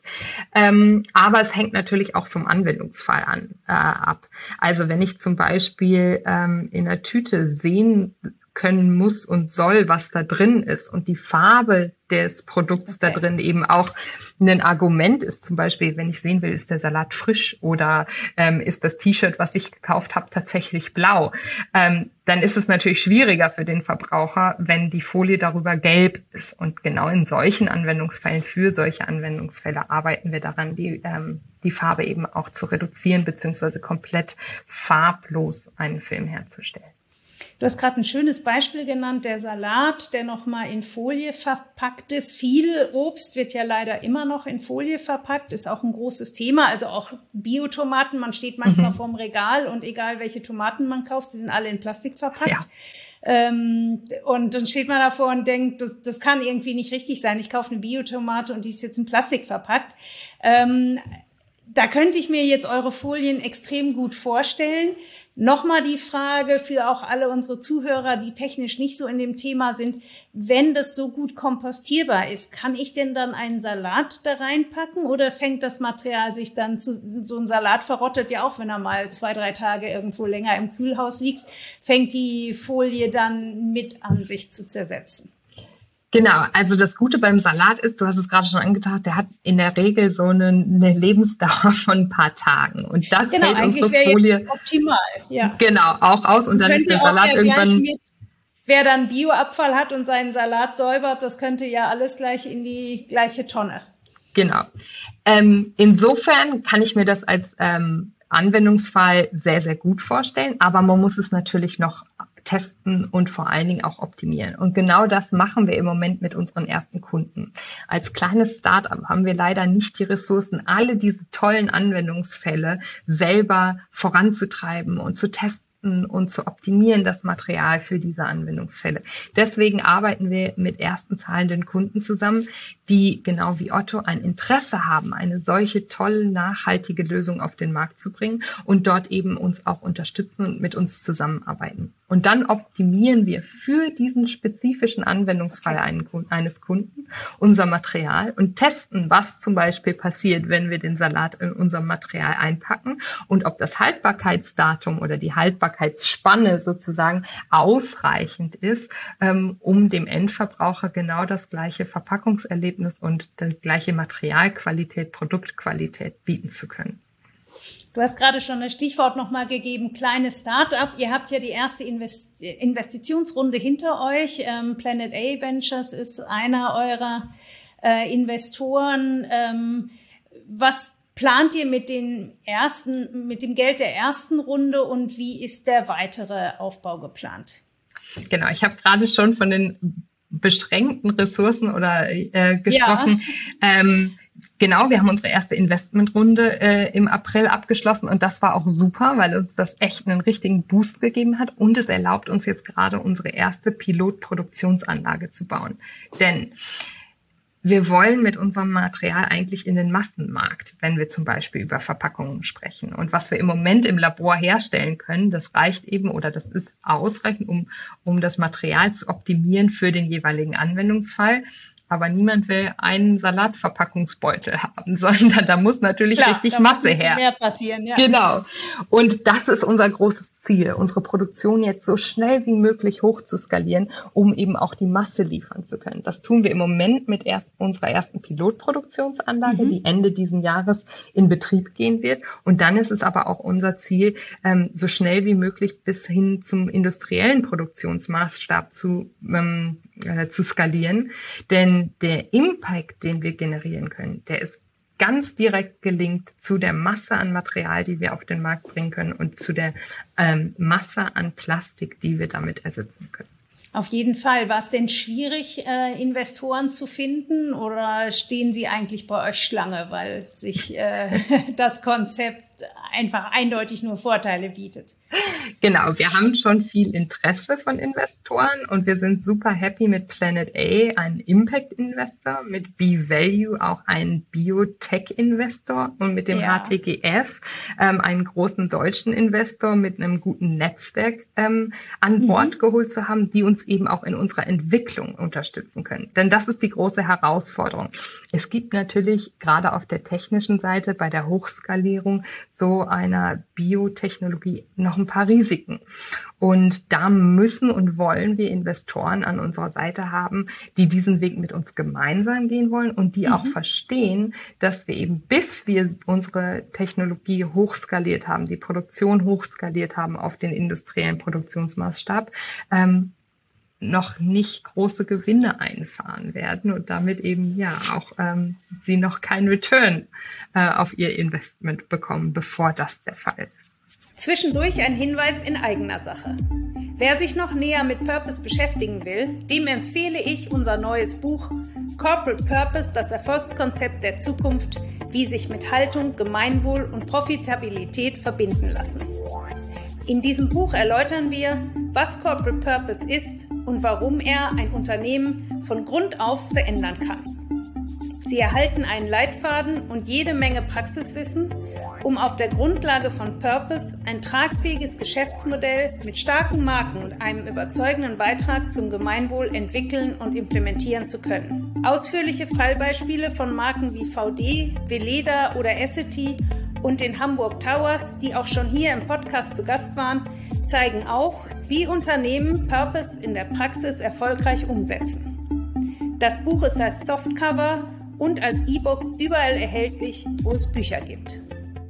Aber es hängt natürlich auch vom Anwendungsfall ab. Also wenn ich zum Beispiel in der Tüte sehen können muss und soll, was da drin ist und die Farbe des Produkts da drin eben auch ein Argument ist, zum Beispiel, wenn ich sehen will, ist der Salat frisch oder ist das T-Shirt, was ich gekauft habe, tatsächlich blau, dann ist es natürlich schwieriger für den Verbraucher, wenn die Folie darüber gelb ist. Und genau in solchen Anwendungsfällen, für solche Anwendungsfälle arbeiten wir daran, die Farbe eben auch zu reduzieren beziehungsweise komplett farblos einen Film herzustellen. Du hast gerade ein schönes Beispiel genannt, der Salat, der nochmal in Folie verpackt ist. Viel Obst wird ja leider immer noch in Folie verpackt, ist auch ein großes Thema. Also auch Biotomaten, man steht manchmal vorm Regal und egal welche Tomaten man kauft, die sind alle in Plastik verpackt. Ja. Und dann steht man davor und denkt, das kann irgendwie nicht richtig sein. Ich kaufe eine Biotomate und die ist jetzt in Plastik verpackt. Da könnte ich mir jetzt eure Folien extrem gut vorstellen. Nochmal die Frage für auch alle unsere Zuhörer, die technisch nicht so in dem Thema sind: Wenn das so gut kompostierbar ist, kann ich denn dann einen Salat da reinpacken oder fängt das Material sich dann so ein Salat verrottet ja auch, wenn er mal 2-3 Tage irgendwo länger im Kühlhaus liegt, fängt die Folie dann mit an, sich zu zersetzen? Genau, also das Gute beim Salat ist, du hast es gerade schon angedacht, der hat in der Regel so eine Lebensdauer von ein paar Tagen. Und das fällt unsere Folie optimal, ja. Genau, auch aus und dann ist der Salat irgendwann. Wer dann Bioabfall hat und seinen Salat säubert, das könnte ja alles gleich in die gleiche Tonne. Genau. Insofern kann ich mir das als Anwendungsfall sehr, sehr gut vorstellen, aber man muss es natürlich noch testen und vor allen Dingen auch optimieren. Und genau das machen wir im Moment mit unseren ersten Kunden. Als kleines Startup haben wir leider nicht die Ressourcen, alle diese tollen Anwendungsfälle selber voranzutreiben und zu testen und zu optimieren, das Material für diese Anwendungsfälle. Deswegen arbeiten wir mit ersten zahlenden Kunden zusammen, die genau wie Otto ein Interesse haben, eine solche tolle, nachhaltige Lösung auf den Markt zu bringen und dort eben uns auch unterstützen und mit uns zusammenarbeiten. Und dann optimieren wir für diesen spezifischen Anwendungsfall eines Kunden unser Material und testen, was zum Beispiel passiert, wenn wir den Salat in unserem Material einpacken und ob das Haltbarkeitsdatum oder die Haltbarkeitsspanne sozusagen ausreichend ist, um dem Endverbraucher genau das gleiche Verpackungserlebnis und die gleiche Materialqualität, Produktqualität bieten zu können. Du hast gerade schon das Stichwort nochmal gegeben, kleines Start-up. Ihr habt ja die erste Investitionsrunde hinter euch. Planet A Ventures ist einer eurer Investoren. Was plant ihr mit dem Geld der ersten Runde und wie ist der weitere Aufbau geplant? Genau, ich habe gerade schon von den beschränkten Ressourcen gesprochen. Ja. Genau, wir haben unsere erste Investmentrunde im April abgeschlossen und das war auch super, weil uns das echt einen richtigen Boost gegeben hat und es erlaubt uns jetzt gerade unsere erste Pilotproduktionsanlage zu bauen. Denn wir wollen mit unserem Material eigentlich in den Massenmarkt, wenn wir zum Beispiel über Verpackungen sprechen. Und was wir im Moment im Labor herstellen können, das reicht eben oder das ist ausreichend, um das Material zu optimieren für den jeweiligen Anwendungsfall. Aber niemand will einen Salatverpackungsbeutel haben, sondern da muss natürlich richtig Masse her. Da muss mehr passieren, ja. Genau. Und das ist unser großes Ziel, unsere Produktion jetzt so schnell wie möglich hoch zu skalieren, um eben auch die Masse liefern zu können. Das tun wir im Moment mit unserer ersten Pilotproduktionsanlage, die Ende diesen Jahres in Betrieb gehen wird. Und dann ist es aber auch unser Ziel, so schnell wie möglich bis hin zum industriellen Produktionsmaßstab zu skalieren. Denn der Impact, den wir generieren können, der ist ganz direkt gelinkt zu der Masse an Material, die wir auf den Markt bringen können und zu der Masse an Plastik, die wir damit ersetzen können. Auf jeden Fall. War es denn schwierig, Investoren zu finden oder stehen sie eigentlich bei euch Schlange, weil sich das Konzept einfach eindeutig nur Vorteile bietet? Genau, wir haben schon viel Interesse von Investoren und wir sind super happy mit Planet A, einen Impact-Investor, mit B-Value auch einen Biotech-Investor und mit dem HTGF einen großen deutschen Investor mit einem guten Netzwerk an Bord geholt zu haben, die uns eben auch in unserer Entwicklung unterstützen können. Denn das ist die große Herausforderung. Es gibt natürlich gerade auf der technischen Seite bei der Hochskalierung so einer Biotechnologie noch ein paar Risiken. Und da müssen und wollen wir Investoren an unserer Seite haben, die diesen Weg mit uns gemeinsam gehen wollen und die auch verstehen, dass wir eben, bis wir unsere Technologie hochskaliert haben, die Produktion hochskaliert haben auf den industriellen Produktionsmaßstab, noch nicht große Gewinne einfahren werden und damit eben sie noch keinen Return auf ihr Investment bekommen, bevor das der Fall ist. Zwischendurch ein Hinweis in eigener Sache. Wer sich noch näher mit Purpose beschäftigen will, dem empfehle ich unser neues Buch Corporate Purpose, das Erfolgskonzept der Zukunft, wie sich mit Haltung, Gemeinwohl und Profitabilität verbinden lassen. In diesem Buch erläutern wir, was Corporate Purpose ist und warum er ein Unternehmen von Grund auf verändern kann. Sie erhalten einen Leitfaden und jede Menge Praxiswissen, um auf der Grundlage von Purpose ein tragfähiges Geschäftsmodell mit starken Marken und einem überzeugenden Beitrag zum Gemeinwohl entwickeln und implementieren zu können. Ausführliche Fallbeispiele von Marken wie VD, Veleda oder Essity und den Hamburg Towers, die auch schon hier im Podcast zu Gast waren, zeigen auf, wie Unternehmen Purpose in der Praxis erfolgreich umsetzen. Das Buch ist als Softcover und als E-Book überall erhältlich, wo es Bücher gibt.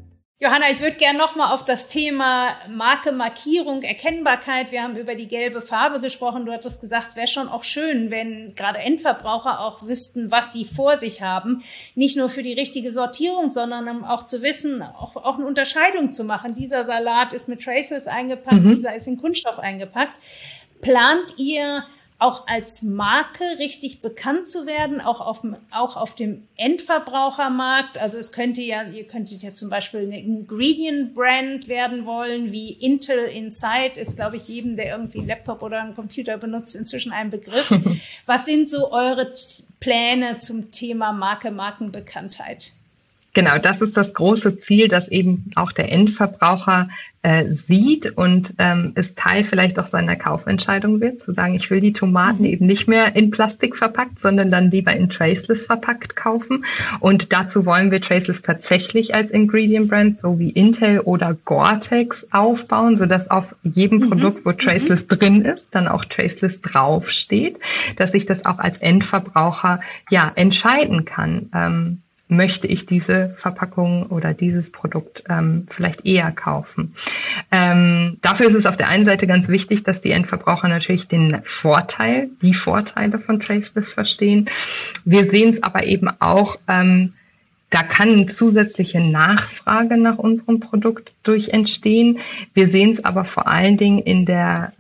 Johanna, ich würde gerne nochmal auf das Thema Marke, Markierung, Erkennbarkeit. Wir haben über die gelbe Farbe gesprochen. Du hattest gesagt, es wäre schon auch schön, wenn gerade Endverbraucher auch wüssten, was sie vor sich haben. Nicht nur für die richtige Sortierung, sondern um auch zu wissen, auch eine Unterscheidung zu machen. Dieser Salat ist mit Traceless eingepackt, dieser ist in Kunststoff eingepackt. Plant ihr auch als Marke richtig bekannt zu werden, auch auf dem Endverbrauchermarkt? Also ihr könntet ja zum Beispiel eine Ingredient-Brand werden wollen, wie Intel Inside ist, glaube ich, jedem, der irgendwie einen Laptop oder einen Computer benutzt, inzwischen ein Begriff. Was sind so eure Pläne zum Thema Marke, Markenbekanntheit? Genau, das ist das große Ziel, dass eben auch der Endverbraucher sieht und es Teil vielleicht auch seiner Kaufentscheidung wird, zu sagen, ich will die Tomaten eben nicht mehr in Plastik verpackt, sondern dann lieber in Traceless verpackt kaufen. Und dazu wollen wir Traceless tatsächlich als Ingredient Brand, so wie Intel oder Gore-Tex, aufbauen, sodass auf jedem Produkt, wo Traceless drin ist, dann auch Traceless draufsteht, dass ich das auch als Endverbraucher entscheiden kann. Möchte ich diese Verpackung oder dieses Produkt vielleicht eher kaufen. Dafür ist es auf der einen Seite ganz wichtig, dass die Endverbraucher natürlich die Vorteile von Traceless verstehen. Wir sehen es aber eben auch, da kann eine zusätzliche Nachfrage nach unserem Produkt durch entstehen. Wir sehen es aber vor allen Dingen in der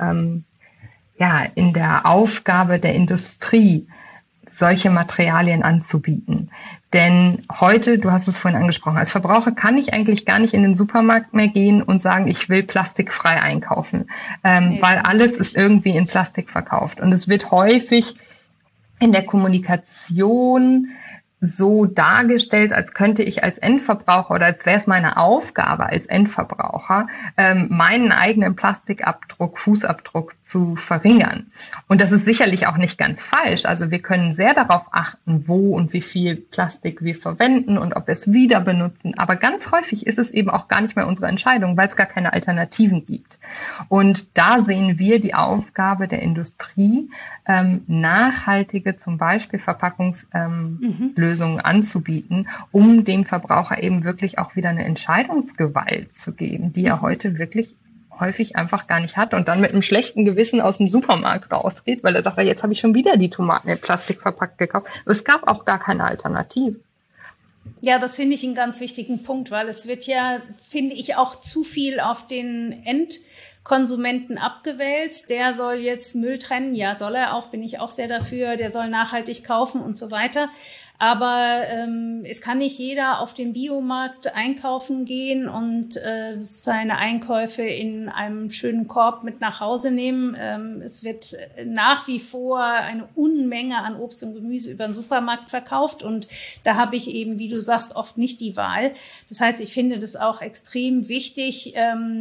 Aufgabe der Industrie, solche Materialien anzubieten. Denn heute, du hast es vorhin angesprochen, als Verbraucher kann ich eigentlich gar nicht in den Supermarkt mehr gehen und sagen, ich will plastikfrei einkaufen, weil alles ist irgendwie in Plastik verkauft. Und es wird häufig in der Kommunikation so dargestellt, als könnte ich als Endverbraucher oder als wäre es meine Aufgabe als Endverbraucher, meinen eigenen Plastikabdruck, Fußabdruck zu verringern. Und das ist sicherlich auch nicht ganz falsch. Also wir können sehr darauf achten, wo und wie viel Plastik wir verwenden und ob wir es wieder benutzen. Aber ganz häufig ist es eben auch gar nicht mehr unsere Entscheidung, weil es gar keine Alternativen gibt. Und da sehen wir die Aufgabe der Industrie, nachhaltige, zum Beispiel Verpackungslösungen anzubieten, um dem Verbraucher eben wirklich auch wieder eine Entscheidungsgewalt zu geben, die er heute wirklich häufig einfach gar nicht hat und dann mit einem schlechten Gewissen aus dem Supermarkt rausgeht, weil er sagt, jetzt habe ich schon wieder die Tomaten in Plastik verpackt gekauft. Es gab auch gar keine Alternative. Ja, das finde ich einen ganz wichtigen Punkt, weil es wird ja, finde ich, auch zu viel auf den Endkonsumenten abgewälzt. Der soll jetzt Müll trennen. Ja, soll er auch, bin ich auch sehr dafür. Der soll nachhaltig kaufen und so weiter. Aber es kann nicht jeder auf den Biomarkt einkaufen gehen und seine Einkäufe in einem schönen Korb mit nach Hause nehmen. Es wird nach wie vor eine Unmenge an Obst und Gemüse über den Supermarkt verkauft. Und da habe ich eben, wie du sagst, oft nicht die Wahl. Das heißt, ich finde das auch extrem wichtig,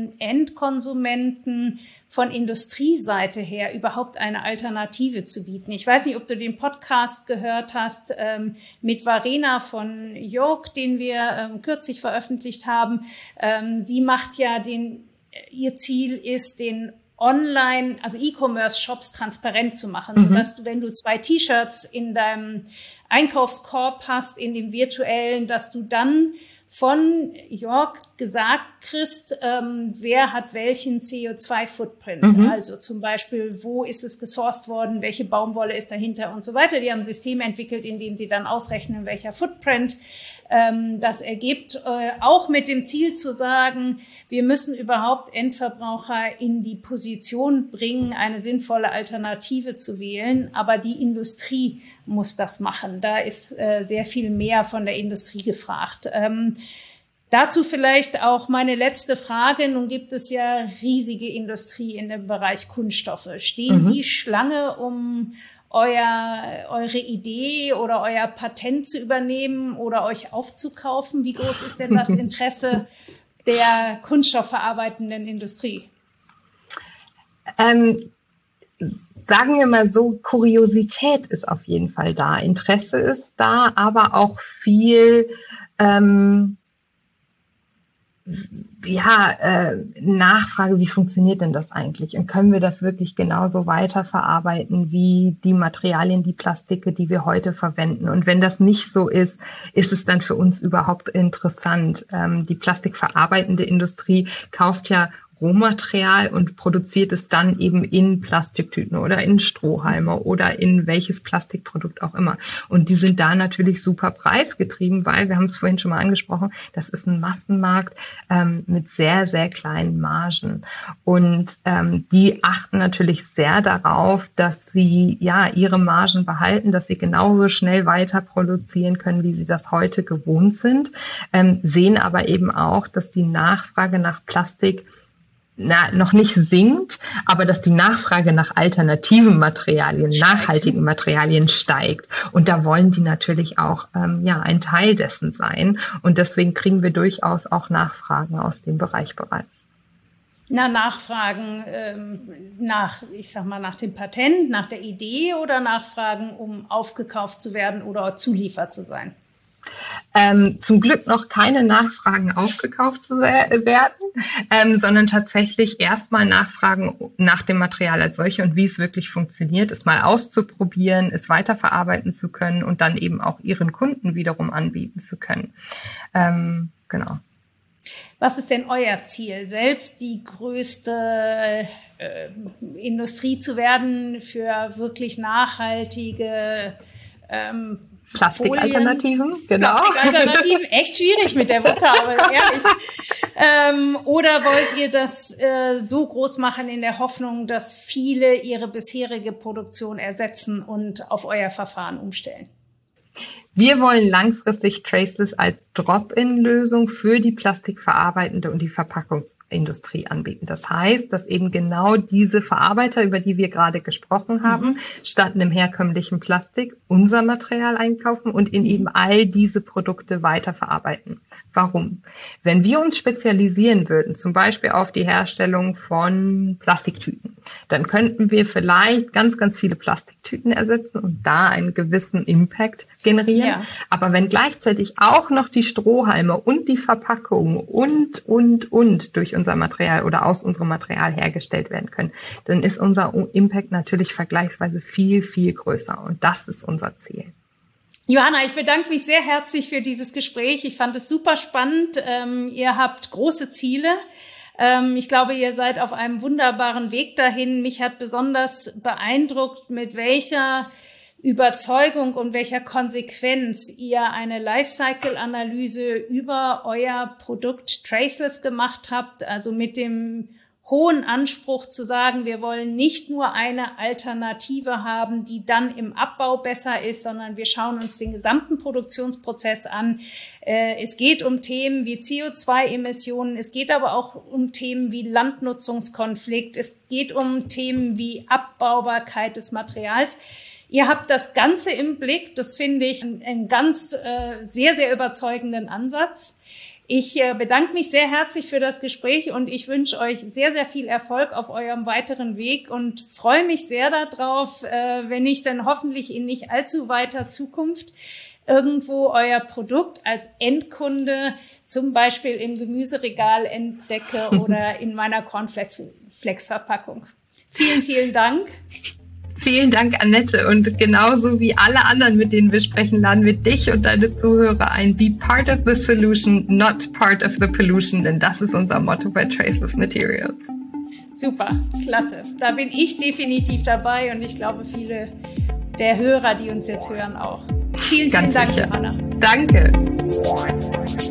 Endkonsumenten von Industrieseite her überhaupt eine Alternative zu bieten. Ich weiß nicht, ob du den Podcast gehört hast mit Verena von York, den wir kürzlich veröffentlicht haben. Sie macht ja ihr Ziel ist, den Online, also E-Commerce-Shops transparent zu machen, sodass du, wenn du 2 T-Shirts in deinem Einkaufskorb hast, in dem virtuellen, dass du dann von York gesagt kriegst, wer hat welchen CO2-Footprint. Also zum Beispiel, wo ist es gesourced worden, welche Baumwolle ist dahinter und so weiter. Die haben ein System entwickelt, in dem sie dann ausrechnen, welcher Footprint das ergibt. Auch mit dem Ziel zu sagen, wir müssen überhaupt Endverbraucher in die Position bringen, eine sinnvolle Alternative zu wählen. Aber die Industrie muss das machen. Da ist sehr viel mehr von der Industrie gefragt. Dazu vielleicht auch meine letzte Frage. Nun gibt es ja riesige Industrie in dem Bereich Kunststoffe. Stehen die Schlange, um eure Idee oder euer Patent zu übernehmen oder euch aufzukaufen? Wie groß ist denn das Interesse der kunststoffverarbeitenden Industrie? Sagen wir mal so, Kuriosität ist auf jeden Fall da, Interesse ist da, aber auch viel Nachfrage, wie funktioniert denn das eigentlich? Und können wir das wirklich genauso weiterverarbeiten wie die Materialien, die Plastike, die wir heute verwenden? Und wenn das nicht so ist, ist es dann für uns überhaupt interessant? Die plastikverarbeitende Industrie kauft ja Rohmaterial und produziert es dann eben in Plastiktüten oder in Strohhalme oder in welches Plastikprodukt auch immer. Und die sind da natürlich super preisgetrieben, weil, wir haben es vorhin schon mal angesprochen, das ist ein Massenmarkt mit sehr, sehr kleinen Margen. Und die achten natürlich sehr darauf, dass sie ihre Margen behalten, dass sie genauso schnell weiter produzieren können, wie sie das heute gewohnt sind, sehen aber eben auch, dass die Nachfrage nach Plastik noch nicht sinkt, aber dass die Nachfrage nach alternativen Materialien, nachhaltigen Materialien steigt. Und da wollen die natürlich auch ein Teil dessen sein. Und deswegen kriegen wir durchaus auch Nachfragen aus dem Bereich bereits. Nachfragen nach dem Patent, nach der Idee oder Nachfragen, um aufgekauft zu werden oder Zulieferer zu sein? Zum Glück noch keine Nachfragen aufgekauft zu werden, sondern tatsächlich erstmal Nachfragen nach dem Material als solche und wie es wirklich funktioniert, es mal auszuprobieren, es weiterverarbeiten zu können und dann eben auch ihren Kunden wiederum anbieten zu können. Genau. Was ist denn euer Ziel? Selbst die größte Industrie zu werden für wirklich nachhaltige Plastikalternativen, genau. Plastikalternativen, echt schwierig mit der Vokabel, ehrlich. Oder wollt ihr das so groß machen in der Hoffnung, dass viele ihre bisherige Produktion ersetzen und auf euer Verfahren umstellen? Wir wollen langfristig Traceless als Drop-in-Lösung für die plastikverarbeitende und die Verpackungsindustrie anbieten. Das heißt, dass eben genau diese Verarbeiter, über die wir gerade gesprochen haben, statt einem herkömmlichen Plastik unser Material einkaufen und in eben all diese Produkte weiterverarbeiten. Warum? Wenn wir uns spezialisieren würden, zum Beispiel auf die Herstellung von Plastiktüten, dann könnten wir vielleicht ganz, ganz viele Plastiktüten ersetzen und da einen gewissen Impact generieren. Ja. Aber wenn gleichzeitig auch noch die Strohhalme und die Verpackung und durch unser Material oder aus unserem Material hergestellt werden können, dann ist unser Impact natürlich vergleichsweise viel, viel größer. Und das ist unser Ziel. Johanna, ich bedanke mich sehr herzlich für dieses Gespräch. Ich fand es super spannend. Ihr habt große Ziele. Ich glaube, ihr seid auf einem wunderbaren Weg dahin. Mich hat besonders beeindruckt, mit welcher Überzeugung und welcher Konsequenz ihr eine Lifecycle-Analyse über euer Produkt Traceless gemacht habt, also mit dem hohen Anspruch zu sagen, wir wollen nicht nur eine Alternative haben, die dann im Abbau besser ist, sondern wir schauen uns den gesamten Produktionsprozess an. Es geht um Themen wie CO2-Emissionen, es geht aber auch um Themen wie Landnutzungskonflikt, es geht um Themen wie Abbaubarkeit des Materials. Ihr habt das Ganze im Blick. Das finde ich einen ganz sehr, sehr überzeugenden Ansatz. Ich bedanke mich sehr herzlich für das Gespräch und ich wünsche euch sehr, sehr viel Erfolg auf eurem weiteren Weg und freue mich sehr darauf, wenn ich dann hoffentlich in nicht allzu weiter Zukunft irgendwo euer Produkt als Endkunde zum Beispiel im Gemüseregal entdecke oder in meiner Cornflakes-Verpackung. Vielen, vielen Dank. Vielen Dank, Annette. Und genauso wie alle anderen, mit denen wir sprechen, laden wir dich und deine Zuhörer ein. Be part of the solution, not part of the pollution. Denn das ist unser Motto bei Traceless Materials. Super, klasse. Da bin ich definitiv dabei und ich glaube, viele der Hörer, die uns jetzt hören, auch. Vielen Dank, sicher. Johanna. Danke.